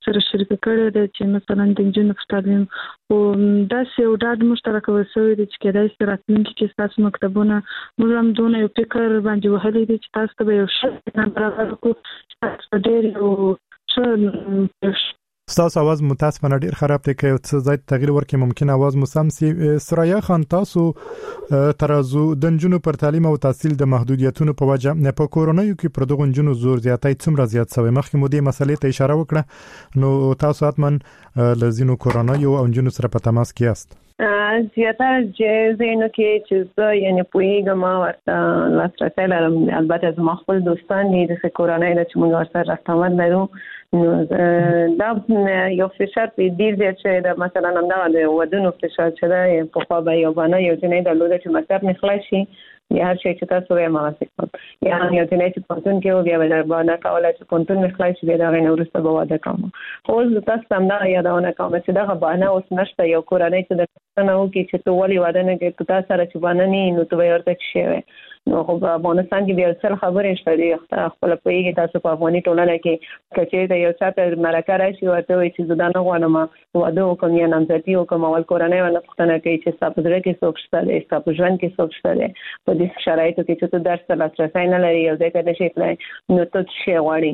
سره شریک کړی دی چې مثلا د انجونو په تعلیم او داسې یو ډاډ مشترک وسوي دی چې کېدای شي راتلونکي کې ستاسو مکتبونه موږ هم دونه یو فکر باندې وهلی دی چې تاسو ته به یو ښه برابر کړو تاسو ډېر یو ښه ستاسو आवाज متاسفانه ډیر خراب دی که څه ځای تغییر ورکړي ممکن आवाज مو سم سي. سرایا خان تاسو ترازو د نجونو پر تعلیم او تحصیل د محدودیتونو په وجه په کورونایو کې پر دغه نجونو زور زیاتای څومره زیات شوی مخکې مو دې مسلې ته اشاره وکړه نو تاسو حتمن لزینو کورونایو او نجونو سره په تماس کې یاست. زیاتره چې زینو کې چې یعنی پویګم ورته لاسرسي لرم البته زما خپل دوستان دي د کورونای د چې موږ سره راستمر لرو نو دا یو فشار په ډیر ځای چې دا مثلا نن دا ودونو فشار چې دا په خوا به یو باندې یو ځنې د لوده چې مکتب نه شي یا هر شي چې تاسو یې موافق یا یو ځنې چې پونتون کې وګیا به در باندې کولای چې پونتون نه شي دا غي نورسته به واده کوم خو تاسو هم دا یادونه کوم چې دا باندې اوس نشته یو کورانه چې د نو کې چې تو ولي واده نه کې تاسو سره چې باندې نه نو تو ورته شي نو خو په افغانستان کې بیا څل خبرې شته دي خپل پیګي تاسو په افغاني ټولنه کې کچې د یو چاته مرکه راشي ورته وي چې زدان غواړم واده وکم یا نامزدي وکم اول کورنۍ ونه پښتنه کوي چې تاسو درې کې څوک شته دي تاسو ژوند کې څوک شته دي په دې شرایطو کې چې تاسو درس لاسرسي نه لري یو ځای کې شي پلان نو ته شي غواړي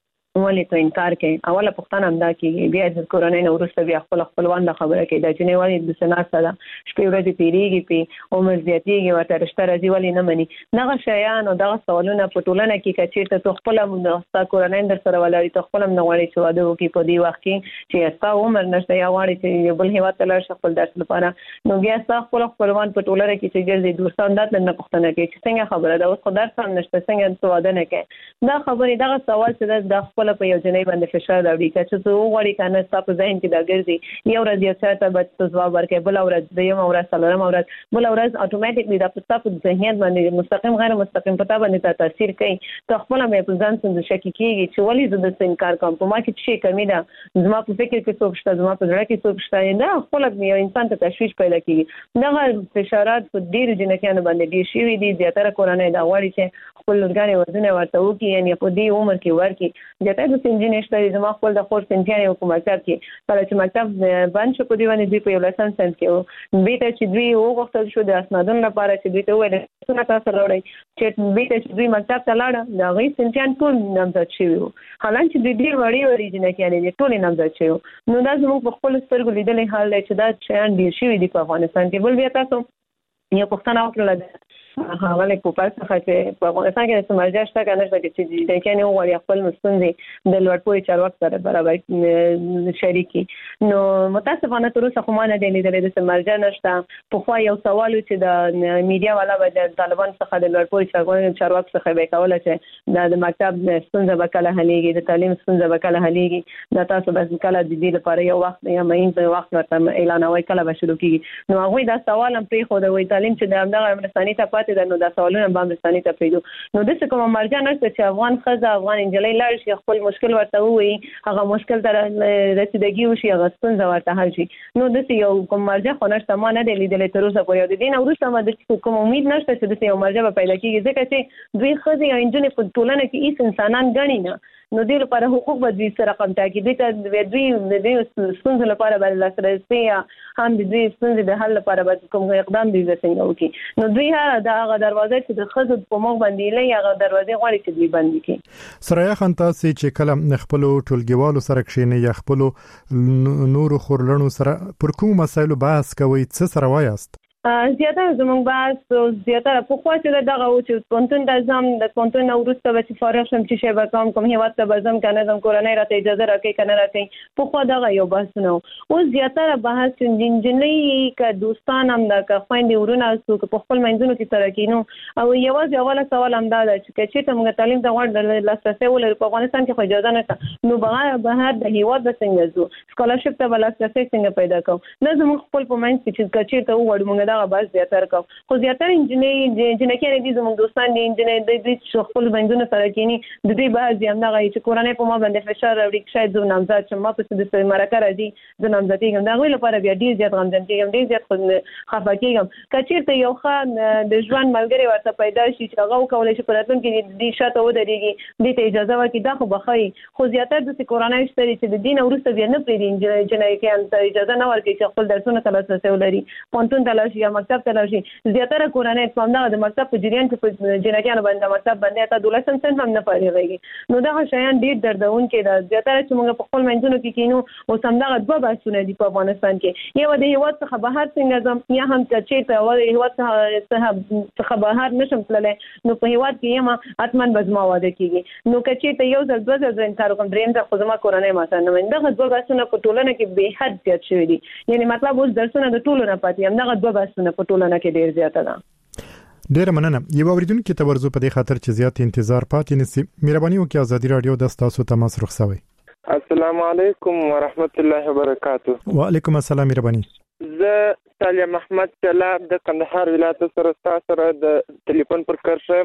ولې ته انکار کوي اوله پښتنه هم دا کې بیا د کورنۍ نو ورسته بیا خپل خپلوان د خبره کوي دا چې نه وایي د سنا سره شپې ورځې تیریږي په عمر زیاتېږي ورته رشتہ راځي ولې نه مني دغه شیان او دغه سوالونه په ټولنه کې کچې ته خپل د کورنۍ در سره ولري ته خپل نه غواړي چې واده وکړي په دې وخت کې چې تاسو عمر نشته یا غواړي چې بل هیواد ته لاړ شي خپل درس لپاره نو بیا تاسو خپل خپلوان په ټولنه کې چې ګرځي دوستان دات نه پښتنه کوي چې څنګه خبره ده اوس خو درس هم نشته څنګه واده نه کوي دا خبره دغه سوال چې د خپل په یو جنې د فشار راوړي چې څو غوړي کنه تاسو ځین کې دا ګرځي یو ورځ یو څه ته به جواب ورکړي بل ورځ د یو ورځ څلورم ورځ بل ورځ اتوماتیکلی دا تاسو په ذهنیت باندې مستقیم غیر مستقیم پتا باندې تاثیر کوي ته خپل مې په ځان څنګه شکی کیږي چې ولې زه د انکار کوم په ما کې شي کمی ده زما په فکر کې څوک شته زما په ځړه کې څوک شته نه خپل یو انسان ته تشویش پیدا کیږي دغه فشارات په ډیر جنکیانو باندې دي شي دي زیاتره کورنۍ دا غواړي چې خپل لورګانې وزن ورته وکړي یعنی په دې عمر کې ورکی زیاتره د انجینر شته زما خپل د خور سنتیانې حکومت کې کله چې مکتب بند شو په دې باندې دوی په یو لسان سنت کې بیت چې دوی وغوښتل شو د اسنادونو لپاره چې دوی ته ویل څنګه تاسو راوړئ چې بیت چې دوی مکتب ته لاړ دا غي سنتیان ټول نامزد شوی حالانکه چې دوی ډیر وړي وړي جنکیانې ټول نامزد شوی نو دا زموږ په خپل سترګو لیدلې حال دی چې دا شیان ډیر شوی دي په افغانستان کې بل بیا تاسو یو پښتنه وکړه هغه له کوپر څخه چې په افغانستان کې د سمارجا شته کنه چې د کینې وړي خپل مستندې د لوړپوړي چارواک سره برابر شریکي نو متاسفانه تر اوسه خو ما نه دی لیدلې د سمارجا نشته په خو یو سوال چې د میډیا والا به د طالبان څخه د لوړپوړي چارواک څخه به کوله چې د مکتب ستونزه به کله حلېږي د تعلیم ستونزه به کله حلېږي دا تاسو بس کله د دې لپاره یو وخت یا مې په وخت ورته اعلانوي کله به شروع کیږي نو هغه دا سوال هم پرې خو د تعلیم چې د همدغه امرستاني ته پاتې ده نو دا سوالونه به امرستاني ته پریږدو نو د څه کوم مرجع نشته چې افغان ښځه افغان انجلۍ لاړ شي خپل مشکل ورته ووایي هغه مشکل ته رسیدګي وشي هغه ستونزه ورته حل شي نو د یو کوم مرجع خو نشته ما نه دی لیدلې تر اوسه پورې د دې نه وروسته ما د کوم امید نشته چې د یو مرجع به پیدا کیږي ځکه چې دوی ښځې او نجونې په ټولنه کې هیڅ انسانان ګڼي نه نو دوی لپاره حقوق به دوی سره رقم ټاکي دوی ته دوی د دې ستونزو لپاره به لاسرسي هم د دوی ستونزې د حل لپاره به کوم اقدام دوی څنګه وکړي نو دوی هغه دروازه چې د ښځو په مخ باندې لې هغه دروازه غواړي چې دوی بند کړي. سرایا خان تاسو چې کله خپل ټولګیوالو سره کښینې یا خپل نورو خورلنو سره پر کوم مسایلو بحث کوي څه سره وایاست؟ زیاتره زموږ بحث زیاتره په خوا چې دغه و چې پونتون د ځم د پونتون نو وروسته به چې فارغ شم چې شی به کوم کوم هیواد ته به ځم کنه زم کورنۍ راته اجازه راکړي کنه راکړي په خوا دغه یو بحث نه او زیاتره بحث د انجینرۍ ک دوستان هم د ک خويندې ورونه څوک په خپل منځونو کې سره کینو او یوازې اوله سوال هم دا چې چې ته موږ تعلیم ته غواړو لاسرسي ولرو په افغانستان کې خو اجازه نشته نو بهر د هیواد د څنګه زو سکالرشپ ته لاسرسي څنګه پیدا کوو نه زموږ خپل په منځ کې چې چې ته وړو موږ دغه بس زیاتره کوم خو زیاتره انجینری جنکیان دي زموږ دوستان دي انجینری د دې خپل بندونه سره کینی د دې بعض هم دغه چې کورنۍ په ما باندې فشار راوړي شاید زه نامزد شم ما په دې مرکه راځي د نامزدۍ هم دغه لپاره بیا ډیر زیات غمجن کېږم ډیر زیات خفه کېږم که چېرته یو ښه د ژوند ملګری ورته پیدا شي چې هغه وکولی شي په راتلونکي کې دې شاته ودرېږي دې ته اجازه ورکړي دا خو به ښه خو زیاتره داسې کورنۍ شته دي چې د دې نه وروسته بیا نه پرېږدي جنایکیان ته اجازه نه ورکوي چې خپل درسونه ته لاسرسی ولري پوهنتون ته لاړ شي یا مکتب ته لاړ شي زیاتره کورنۍ په همدغه د مکتب په جریان کې په جنایکیانو باندې د مکتب باندې حتی دولسم صنف هم نه فارغېږي نو دغه شیان ډېر دردونکي ده زیاتره چې موږ په خپل منځونو کې کینو اوس همدغه دوه بحثونه دي په افغانستان کې یو د هېواد څخه بهر څنګه ځم یا هم که چېرته هېواد څخه بهر نشم تللی نو په هېواد کې یم حتما به زما واده کېږي نو که چېرته یو ځل دوه ځل زه انکار وکړم درېیم ځل خو زما کورنۍ ماته نه مني دغه دوه بحثونه په ټولنه کې بې حد زیات شوي دي یعنې مطلب اوس درسونه د ټولو نه پاتې همدغه دوه بحثونه په ټولنه کې ډېر زیاته ده ډیره مننه یو اوریدونکو ته ورزو په دې خاطر چې زیات انتظار پاتې نسی مهرباني وکړئ ازادي رادیو د تاسو تماس رخصوي السلام علیکم ورحمت الله وبرکاته وعلیکم السلام مهرباني زه سالم احمد چلاب د کندهار ولایت سره تاسو سره د ټلیفون پر کرشم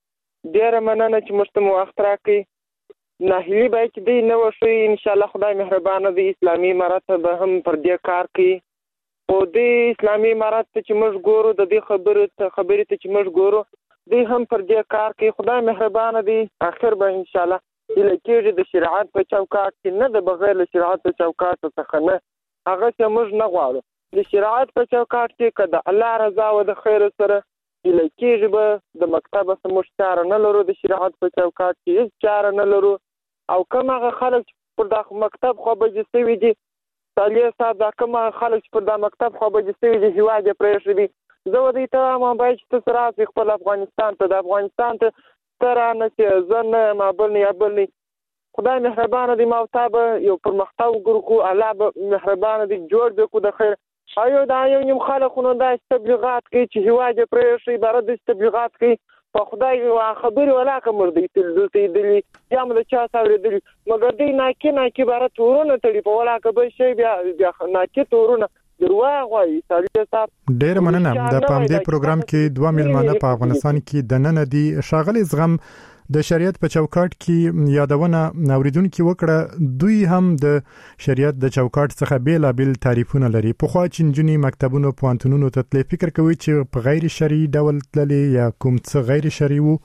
ډیره مننه چې موږ ته وخت راکړئ ناهیلي باید چې دی نه وشي انشاءالله خدای مهربانه دی اسلامي امارت به هم پر دې کار کوي او د اسلامي امارت ته چې موږ ګورو د دې خبرې ته خبرې ته چې موږ ګورو دی هم پر دې کار کوي خدای مهربانه دی اخر به انشاءالله هیله کېږي د شریعت په چوکاټ کې نه د بغیر له شریعت په چوکاټ څخه نه هغه چې موږ نه غواړو د شریعت په چوکاټ کې که د الله رضا او د خیر سره هیله کېږي به د مکتبه څخه موږ چاره نه لرو د شریعت په چوکاټ کې هېڅ چاره نه لرو او کوم هغه خلک چې پر دا مکتب خوابجي شوي دي صالح صاحب دا کوم هغه خلک چې پر دا مکتب خوابجي شوي دي هېواد یې پرېښی دي زه به دوی ته وایم باید چې تاسو راسئ خپل افغانستان ته د افغانستان ته ته رانه چې زه نه یم بل نه یا بل نه خدای مهربانه دی ما او تا به یو پرمختګ وکړو خو الله به مهربانه دی جوړ به کړو د خیر ایو دا یو نیم خلک خو نو داسې تبلیغات کوي چې هېواد یې پرېښی عبارت داسې تبلیغات کوي په خدای خبرې ولاکه مړ دی دلته یېدلي یا مو د چا څه اورېدلي مګر دوی ناکې ناکې عبارت تورونه تړي په ولاکه بل شی بیا بیا ناکې تورونه درواغ وایي صالح صاحب ډېره مننه د په همدې پروګرام کې دوه میلمانه په افغانستان کې دننه دي ښاغلی زغم د شریعت په چوکاټ کې یادونه اوریدونکو وکړه دوی هم د شریعت د چوکاټ څخه بیلابل تعریفونه لري په خوا چې نجونې مکتبونو پوهنتونونو ته تللی فکر کوي چې په غیر شرعي ډول تللی یا کوم څه غیر شرعي وو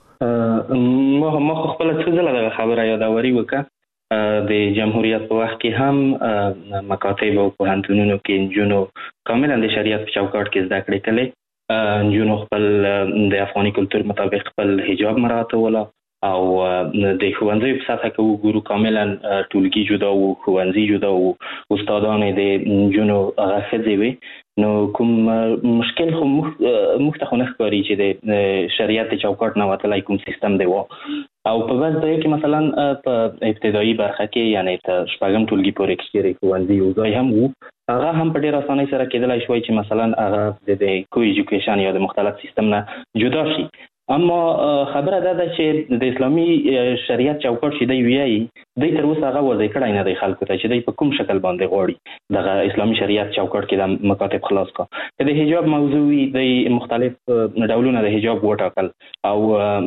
ما ما خپل څه زله د خبره یادوري وکړه د جمهوریت په وخت کې هم مکاتب او پوهنتونونو کې نجونو کاملا د شریعت په چوکاټ کې زده کړې کړې نجونو خپل د افغاني کلتور مطابق خپل حجاب مراعاتوله او د ښوونځي په سطح کې وګورو کاملا ټولګي جدا وو ښوونځي جدا وو استادان د نجونو هغه ښځې وي نو کوم مشکل خو موږ ته خو نه ښکاري چې د شریعت د چوکاټ نه وتلی کوم سیستم دی و او په بعض ځایو کې مثلا په ابتدایي برخه کې یعنې تر شپږم ټولګي پورې کې چېرې ښوونځي یو ځای هم وو هغه هم په ډېره اسانۍ سره کېدلی شوی چې مثلا هغه د کو ایجوکیشن یا د مختلط سیستم نه جدا شي اما خبره دا ده چې د اسلامي شریعت چوکاټ چې دی ویایي دی تر اوسه هغه وضع کړی نه دی خلکو ته چې دی په کوم شکل باندې غواړي دغه اسلامي شریعت چوکاټ کې د مکاتب خلاص کا که د حجاب موضوع وي د مختلف ډولونه د حجاب وټاکل او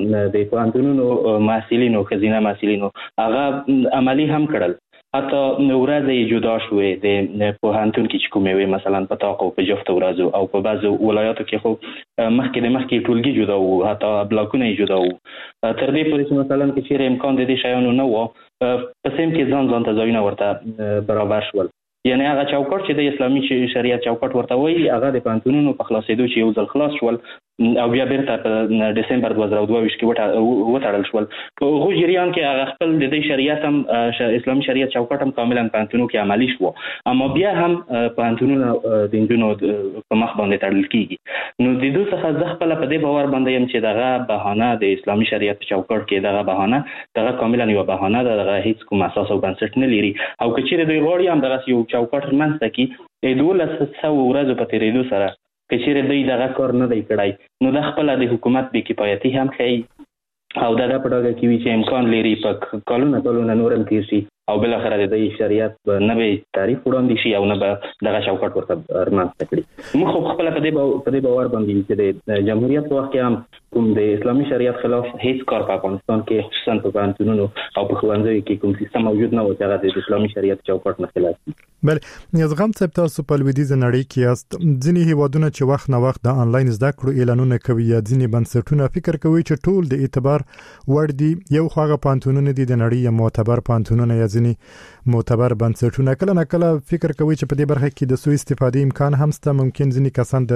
د پوهنتونونو محصلینو ښځینه محصلینو هغه عملي هم کړل حتی ورځې جدا شوې د پوهنتون کې چې کومې وي مثلا په طاق او په جفت ورځو او په بعضو ولایاتو کې خو مخکې د مخکې ټولګي جدا وو حتی بلاکونه یې جدا وو تر دې پورې چې مثلا که چېرې امکان د دې شیانو نه وو په سیم کې ځان ځان ته ځایونه ورته برابر شول یعنې هغه چوکاټ چې د اسلامي شریعت چوکاټ ورته وایي هغه د پوهنتونونو په خلاصېدو چې یو ځل خلاص شول او بیا بیرته په ډسمبر دوه زره دوه ویشت کې وتړل شول په هغو جریان کې هغه خپل د دې شریعت هم اسلامي شریعت چوکاټ هم کاملا پوهنتونو کې عملي شو اما بیا هم پوهنتونونه د نجونو په مخ باندې تړل کېږي نو د دوی څخه زه خپله په دې باور باندې یم چې دغه بهانه د اسلامي شریعت په چوکاټ کې دغه بهانه دغه کاملا یوه بهانه ده دغه هېڅ کوم اساس او بنسټ نه لري او که چېرې دوی غواړي هم دغسې یو چوکاټ منځته کړي د دولس سوه ورځو په تېرېدو سره که چېرې دوی دغه کار نه دی کړی نو دا خپله د حکومت بې کفایتي هم ښیي او دغه په ډاګه کې وي چې امکان لري په کلونه کلونه نور هم تېر شي او بل اخر د شریعت نه به تعریف وړاندې شي او نه به دغه چوکاټ ورته رامنځته کړي. موږ خو خپل په دې په دې باور باندې چې د جمهوریت په وخت کې هم کوم د اسلامي شریعت خلاف هیڅ کار په افغانستان کې خصوصا په پوهنتونونو او په ښوونځیو کې کوم سیستم موجود نه و چې هغه د اسلامي شریعت چوکاټ نه خلاف وي. بل یزغم صاحب تاسو په لویدیځ نړۍ کې یاست، ځینې هیوادونه چې وخت نه وخت د انلاین زده کړو اعلانونه کوي یا ځینې بنسټونه فکر کوي چې ټول د اعتبار وړ دي، یو خواغه پوهنتونونه دي د نړۍ یا معتبر پوهنتونونه یا ځینې معتبر بنسټونه، کله نه کله فکر کوي چې په دې برخه کې د سوء استفادې امکان هم شته. ممکن ځینې کسان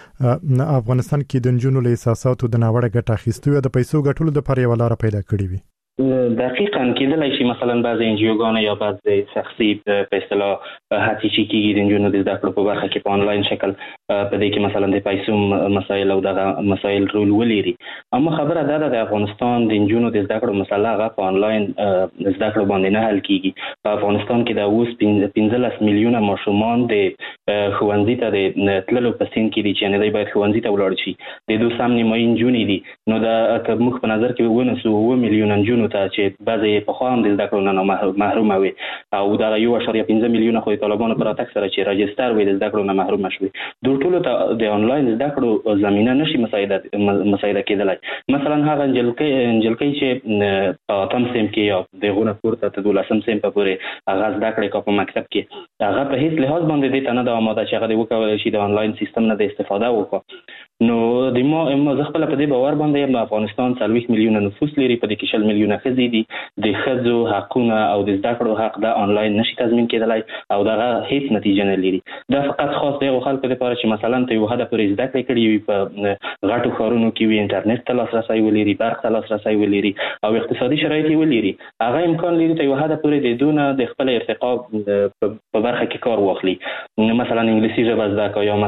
د افغانستان کې د نجونو له احساساتو د ناوړه ګټه اخیستو یا د پیسو ګټلو لپاره یو لار پیدا کړې وي. دقیقاً کېدلای شي مثلا بعض انجیوګانې یا بعض شخصي په اصطلاح هڅې چې کېږي د نجونو د زده کړو په برخه کې په انلاین شکل په دې کې مثلا د پیسو مسایل او دغه مسایل رول ولري. اما خبره دا ده د افغانستان د نجونو د زده کړو مسله هغه په انلاین زده کړو باندې نه حل کېږي. په افغانستان کې د اوس پنځلس میلیونه ماشومان د ښوونځي ته د تللو په سین کې دي چې نه دی باید ښوونځي ته ولاړ شي. د دوه سم نیمایي نجونې دي، نو دا که موږ په نظر کې ونیسو اووه میلیونه نجونو ته چې بعضې پخوا هم د زده کړو نه محرومه وي او دغه یو اعشاریه پنځه میلیونه خو د طالبانو په راتګ سره چې راجستر وي د زده کړو نه محرومه شوي، دوی ټولو ته د انلاین زده کړو زمینه نشي مساعده کېدلی. مثلا هغه نجلکۍ چې په اتم صنف کې یا د هغو نه پورته تر دولسم صنف پورې هغه زده کړې کا په مکتب کې هغه په هېڅ لحاظ باندې دې ته نه ده آماده چې هغه دې وکولی شي د انلاین سیستم نه د استفاده وکړه. نو د ما زه خپله په دې باور باندې یم افغانستان څلوېښت میلیونه نفوس لري، په دې کې شل میلیونه ښځې دي. د ښځو حقونه او د زده کړو حق دا انلاین نشي تضمین کېدلی او دغه هیڅ نتیجه نه لري. دا فقط خاص د هغو خلکو لپاره چې مثلا ته یو حده پورې زده کړې کړي وي، په غټو ښارونو کې وي، انټرنیټ ته لاسرسی ولري، برق ته لاسرسی ولري او اقتصادي شرایط یې ولري، هغه امکان لري ته یو حده پورې د دونه د خپل ارتقا په برخه کې کار واخلي. مثلا انګلیسي ژبه زده کړه یا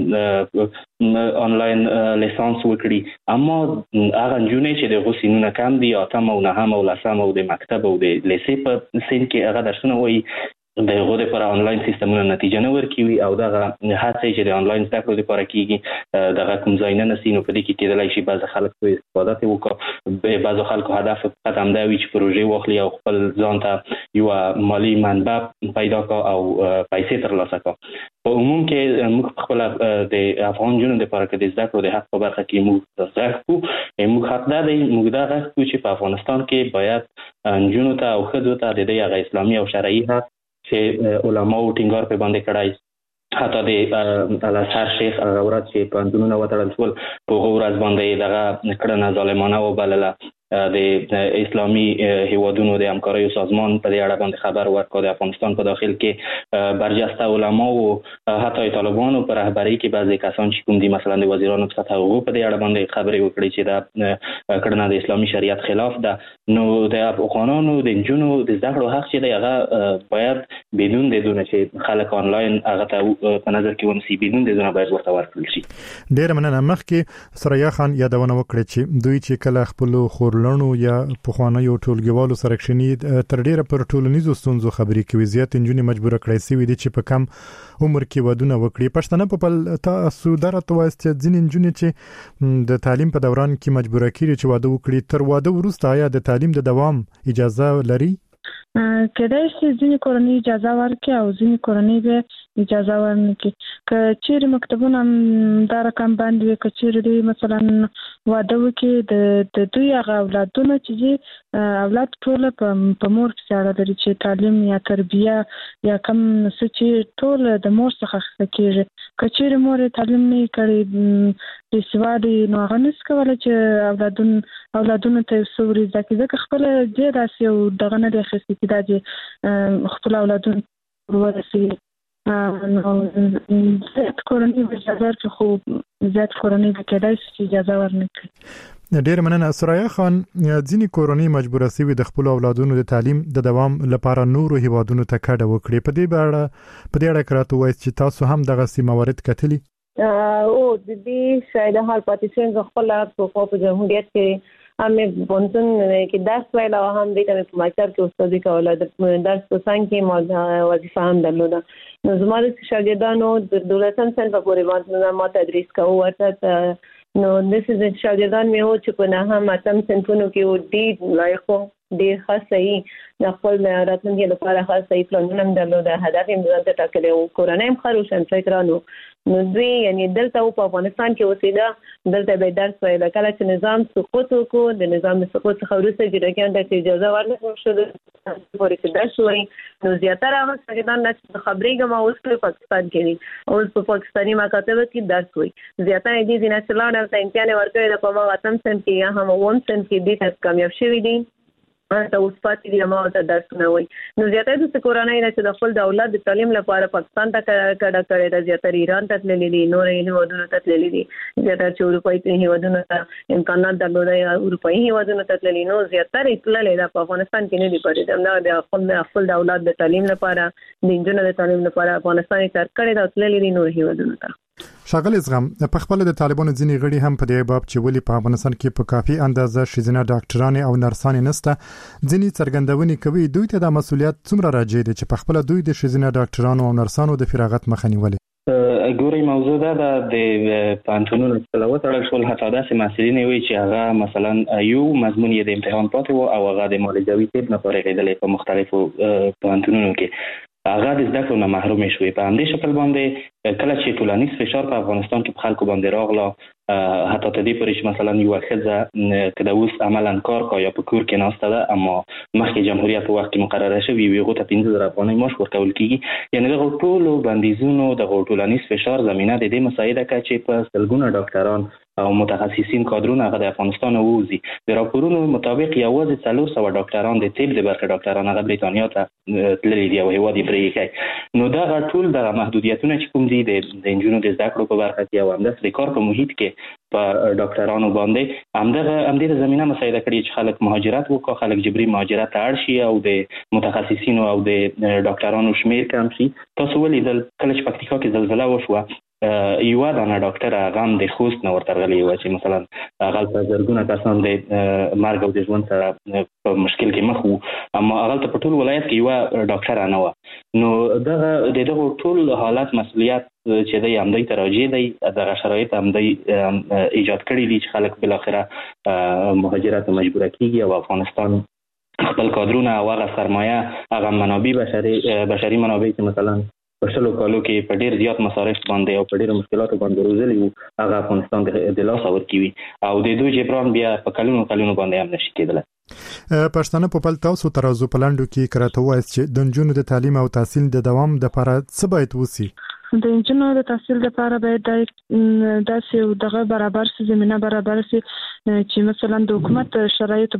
مثلا آنلاین لیسانس وکړي. اما هغه نجونې چې د هغو سینونه کم دي، اتم او نهم او لسم او د مکتب او د لیسې په سین کې هغه درسونه وایي، د هغو لپاره آنلاین سیستمونه نتیجه نه ورکوي او دغه هڅې چې د آنلاین زده کړو لپاره کېږي دغه کوم ځای نه نسي. نو په دې کې کېدلی شي بعضې خلک په استفاده ترې وکړي، بعضو خلکو هدف فقط همدا وي چې پروژې واخلي او خپل ځان ته یوه مالي منبع پیدا کړه او پیسې ترلاسه کړه. په عموم کې موږ خپله د افغان نجونو لپاره که د زده کړو د حق په برخه کې موږ غږ کړو، موږ حق دا دی موږ دا غږ کړو چې په افغانستان کې باید نجونو ته او ښځو ته د دې هغه اسلامي او شرعي حق چې علماو ټینګار پرې باندې کړی، حتی د الازهر شیخ هغه ورځ چې پوهنتونونه وتړل شول په هغه ورځ باندې دغه کړنه ظالمانه وبلله. د اسلامي هیوادونو د همکاریو سازمان په دې اړه باندې خبر ورکړ. د افغانستان په داخل کې برجسته علماو حتی طالبانو په رهبرۍ کې بعضې کسان چې کوم دي مثلا د وزیرانو په سطح هغو په دې اړه باندې خبرې وکړي چې دا کړنه د اسلامي شریعت خلاف ده. نو د افغانانو د نجونو د زده کړو حق چې دی هغه باید بدون د دونه چې خلک آنلاین هغه ته په نظر کې ونیسي، بدون د دونه باید ورته ورکړل شي. ډېره مننه. مخکې ثریا خان یادونه وکړه چې دوی چې کله خپلو خورلڼو یا پخوانیو ټولګیوالو سره کښېني تر ډېره پر ټولنیزو ستونزو خبرې کوي، زیات نجونې مجبوره کړی سوي دي چې په کم عمر کې ودونه وکړي. پښتانه په خپل تاسو دا راته وایاست چې ځینې نجونې چې د تعلیم په دوران کې مجبوره کېږي چې واده وکړي، تر واده وروسته آیا د تعلیم د دوام اجازه لري؟ کېدای شي ځینې کورنۍ اجازه ورکړي او ځینې کورنۍ به اجازه ورنکړي. که چیرې مکتبونه دا رقم باندې وي، که چیرې دوی مثلا واده وکړي د د دوی هغه اولادونه چې دي اولاد ټوله په مور پسې اړه لري چې تعلیم یا تربیه یا کوم څه چې ټول د مور څخه اخیستل کېږي. که چیرې مور یې تعلیم نه وي کړی بېسواده نو هغه نشي کولی چې اولادونو اولادونو ته یو څه ور زده کړي، ځکه خپله دې داسې یو دغه نه دی اخیستی چې دا چې خپل اولادونو ورسوي. نو زیات کورنۍ به اجازه ورکړي، خو زیات کورنۍ به کېدای شي چې اجازه ورنه کړي. ډېر مننه. ثریا خان، ځینې کورنۍ مجبوره سوي د خپلو اولادونو د تعلیم د دوام لپاره نورو هیوادونو ته کډه وکړي. په دې اړه په دې اړه که راته ووایاست چې تاسو هم دغسې موارد کتلي؟ او د دې شاید حال پاتې شوی زه خپله په جمهوریت کې هم پوهنتون کې درس ویل او هم دې ته مې په مکتب کې استادي کوله، د درس په څنګ کې ما وظیفه هم درلوده. نو زما د شاګردانو د دولسم صنف پورې پوهنتونونه ما تدریس کوو ورته. نو داسې شاګردان مې وو چې په نهم اتم صنفونو کې وو ډېر لایق وو ډیر ښه صحیح د خپل راتلونکي لپاره ښه صحیح پلانونه هم درلوده، هدف یې ځان ته ټاکلی و، کورنۍ هم ښه روشنفکرانو. نو دوی یعنې دلته و په افغانستان کې اوسېده، دلته به یې درس ویله. کله چې نظام سقوط وکړو، د نظام د سقوط څخه وروسته جرګیانو ته اجازه ورنکړل شوه پورې چې درس ووایي. نو زیاتره هغه شاګردان چې خبرېږم اوس په پاکستان کې دي، اوس په پاکستاني مکاتبو کې درس وایي. زیاتره یې دې ځای نه چې لاړل ته امتحان یې ورکړی ده په هماغه اتم صنف کې یا هم اووم صنف کې، دې ته کامیاب شوي دي، ته اوس پاتې دي هماغه ته درسونه وایي. نو زیاتره داسې کورنۍ ده چې د خپل د اولاد د تعلیم لپاره پاکستان ته کډه کړې ده، زیاتره ایران ته تللي دي، نور هېوادونو ته تللي دي، زیاتره چې اروپایي هېوادونو ته امکانات درلوده یا اروپایي هېوادونو ته تللي، نو زیاتره یې تللي ده، په افغانستان کې نه دي پاتې. همدغه د خپل خپل د اولاد د تعلیم لپاره، د نجونو د تعلیم لپاره افغانستان یې ترک کړی ده او تللي دي نور هېوادونو ته. ښاغلی زغم، په خپل د طالبانو ځینې غړي هم په دې باب چې ولې په افغانستان کې په کافي اندازه ښځینه ډاکټرانې او نرسانې نشته ځینې څرګندونې کوي. دوی ته دا مسؤلیت څومره راجع دی چې په خپل دوی د ښځینه ډاکټرانو او نرسانو د فراغت مخه نیولې؟ ګوري موضوع دا د پانتونونو څخه وتړل شول، حتی داسې محصلین وي چې هغه مثلا یو مضمون یې د امتحان پاتې و او هغه د معالجوي طب نه فارغېدلی په مختلفو پانتونونو کې، هغه د زده کړو نه محروم شوي. په همدې شکل باندې کله چې ټولنیز فشار په افغانستان کې په خلکو باندې راغله، حتی تر دې پورې چې مثلا یوه ښځه که د اوس عملا کار کا یا په کور کې ناسته ده اما مخکې جمهوریت په وخت کې مقرره شوي وي، هغو ته پنځه زره افغانۍ معاش ورکول کېږي. یعنې دغو ټولو بندیزونو، دغو ټولنیز فشار زمینه د دې مساعده کړه چې په سلګونه ډاکټران او متخصصین کادرونه هغه د افغانستان ووځي. د راپورونو مطابق یوازې څلور سوه ډاکټران د طب د برخې ډاکټران هغه بریتانیا ته تللي دي او هېواد یې پرې ایښی. نو دغه ټول دغه محدودیتونه چې کوم دي د نجونو د زده کړو په برخه کې او همداسې د کار په محیط کې په ډاکټرانو باندې همدغه همدې د زمینه مساعده کړي چې خلک مهاجرت وکړي، خلک جبري مهاجرت ته اړ شي او د متخصصینو او د ډاکټرانو شمیر کم شي. تاسو ولیدل کله چې پکتیکا کې زلزله وشوه، یوه دانه ډاکټر هغه هم د خوست نه ورته راغلی وه چې مثلا هغلته زرګونه کسان د مرګ او د ژوند سره په مشکل کې مخ وو، اما هغلته په ټول ولایت کې یوه ډاکټره نه وه. نو دغه د دغو ټول حالت مسؤلیت چې دی همدوی ته راجع دی، دغه شرایط همدوی ایجاد کړي دي چې خلک بالاخره مهاجرت مجبوره کېږي او افغانستان خپل کادرونه او هغه سرمایه، هغه منابع بشري بشري منابع چې مثلا په شلو کالو کې په ډېر زیات مصارف باندې او په ډېرو مشکلاتو باندې روزلي وو، هغه افغانستان د لاسه ورکوي او د دوی جبران بیا په کلونو کلونو باندې هم نشي کېدلی. پښتانه په خپل تاسو ترازو په لنډو کې کراته وایي چې د نجونو د تعلیم او تحصیل د دوام لپاره څه باید وشي؟ د نجونو د تحصیل لپاره باید داسې دغه برابر سي، زمینه برابر سي چې مثلا د حکومت شرایط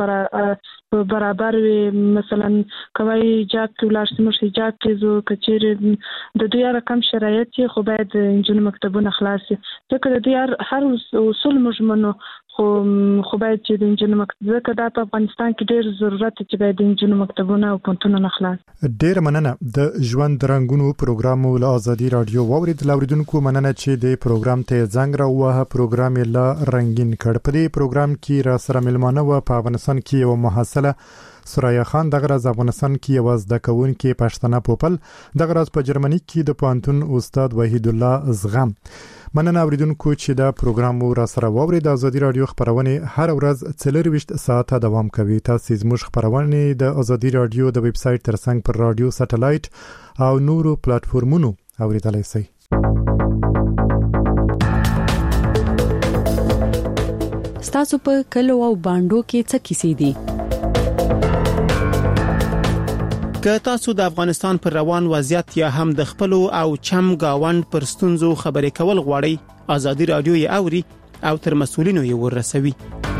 په برابر وي. مثلا کوي جاب کې ولاړ سي، موږ جاب کې زو کچېرې د دوی رقم شرایط چې خو باید نجونو مکتبونه خلاص سي، ځکه د دوی هر اصول موږ منو، خو خو باید چې د نجونو مکتب، ځکه دا په افغانستان کې ډېر ضرورت چې باید د نجونو مکتبونه او پوهنتونونه خلاص. ډېر مننه. د ژوند رنګونو پروګرام له آزادي رادیو واورید. لاوریدونکو مننه چې د پروګرام ته څنګه راوه پروګرام لا رنگین کړ. په دې پروګرام کې را سره ملمانه و په افغانستان کې یو محصله سرایا خان، دغه راز افغانستان کې یو زده کوونکی پښتنه پوپل، دغه راز په جرمني کې د پوهنتون استاد وحید الله زغم. مننه اوریدونکو چې دا پروګرام را سره واورید. د آزادي رادیو خبرونه هر ورځ څلرویشت ساعته دوام کوي. تاسو زموږ خبرونه د آزادي رادیو د ویب سټ ترڅنګ پر رادیو سټلایټ او نورو پلیټفارمونو اوریدلای شئ. ستاسو په کلو او باندو کې څه کیسې دي؟ که تاسو د افغانستان پر روان وضعیت یا هم د خپل او چم گاوند پر ستونزو خبرې کول غواړئ، آزادي رادیو یې اوري او تر مسؤلینو یې ورسوي.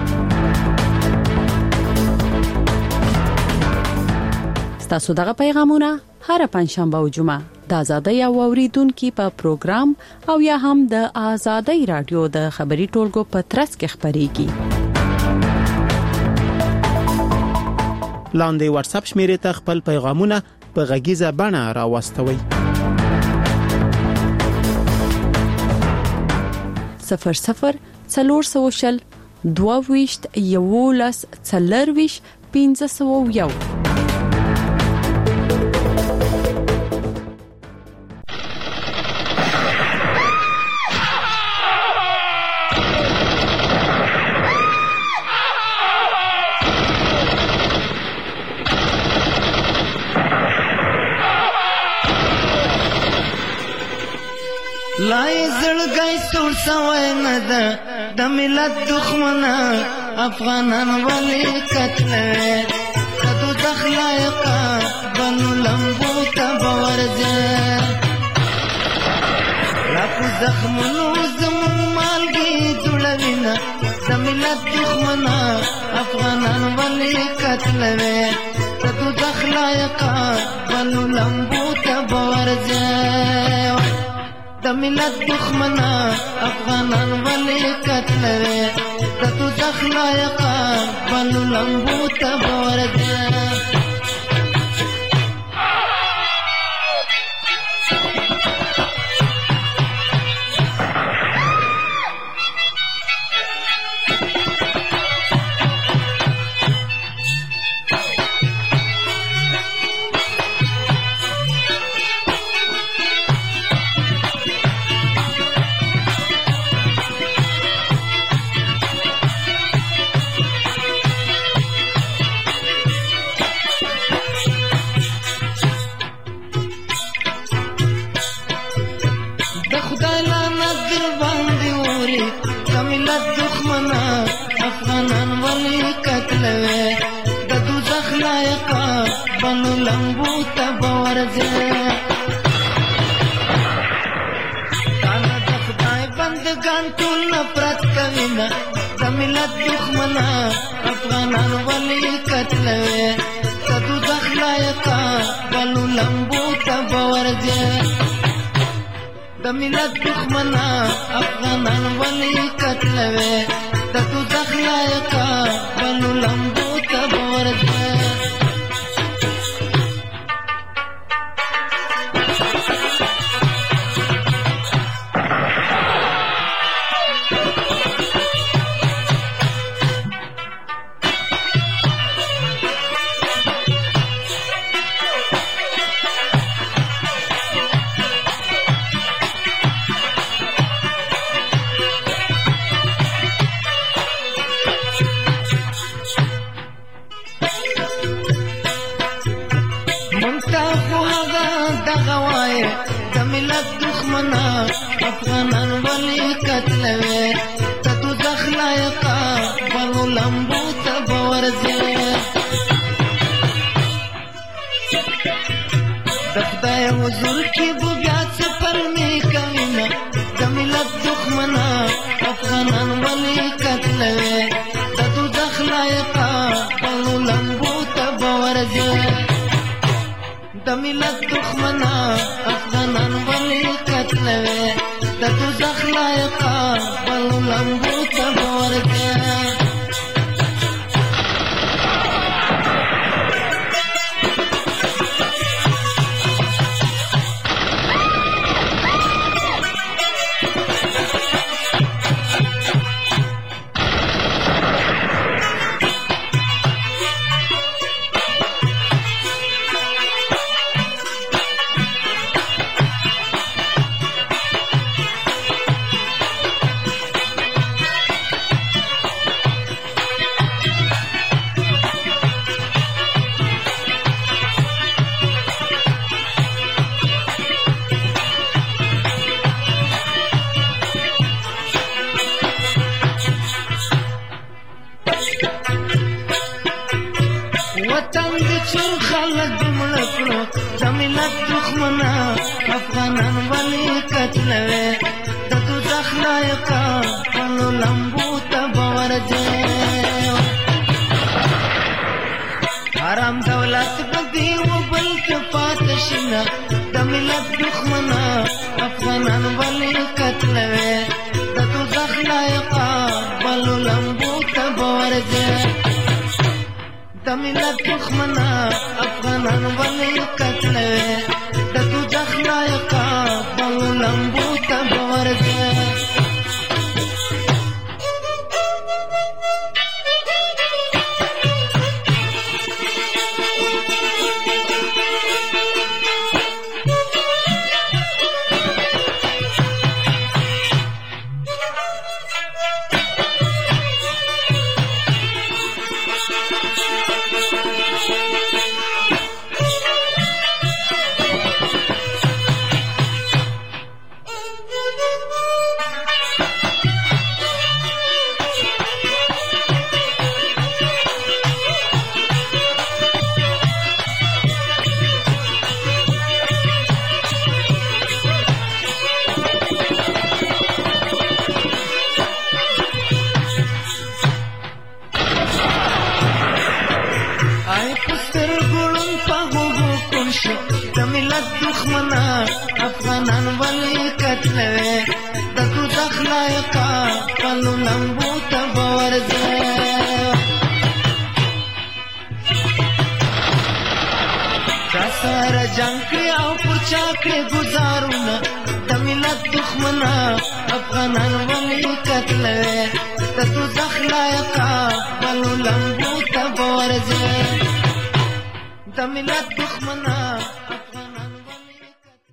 ستاسو دغه پیغامونه هر پنځشنبه او جمعه د آزادۍ او اوریدونکو په پروګرام او یا هم د آزادۍ رادیو د خبري ټولګو په ترڅ کې خبريږي. لاندې واتس اپ شمیرې ته خپل پیغامونه په غږیزه بڼه راوستوي. صفر صفر څلور سوشل دوه ویشت یولس څلرویش پنځه سوه یو. لای زړګی سور سوی نه ده د ملت دښمنه افغانان ولې قتلوي د دوزخ لایقه بنو لمبو ته به ورځه لا په زخمونو زمون مالګې جوړوینه د ملت دښمنه افغانان ولې قتلوي د دوزخ لایقه بنو لمبو ته به ورځه د ملت دښمنه افغانان ولې قتلوي د دوزخ لایقه بنو لمبو ته به ورځه افغانان ولې قتلوي د دوزخ لایقه بنو لمبو ته به ورځه تاله د خدای بندګان ټول نفرت کوي نه د ملت دښمنه افغانان ولې قتلوي د دوزخ لایقه بنو لمبو ته به ورځه د ملت دښمنه افغانان ولې قتلوي د دوزخ لایقه بنو لمبو ته به ورځه افغانان ولې قتلوي د دوزخ لایقه بنو لمبو ته به ورځي د خدای حضور کې به بیا څه پلمې کوي نه د ملت دښمنه افغانان ولې قتلوي د دوزخ لایقه بنو لمبو ته به ورځي د ملت دښمنه افغانان ولې قتلوي د دوزخ لایقه بنو لمبو ته به ورځه وطن دې څو خلک مړه کړو د ملت دښمنه افغانان ولې قتلوي د دوزخ لایقه بنو لمبو ته به ورځي حرام دولت به دې وبل کې پاتې شي نه د ملت دښمنه افغانان ولې قتلوي د دوزخ لایقه بنو لمبو ته به ورځي د ملت دښمنه افغانان ولې قتلوي د دوزخ لایقه بنو لمبو ته به ورځي دښمنا افغانان ولې قتلوي د دوزخ لایقه خپلو لمبو ته به ورځه چا سره جنګ کړي او پر چا کړي ګزارونه د ملت دښمنا افغانان ولې قتلوي د دوزخ لایقه خپلو لمبو ته به ورځه د ملت دښمنا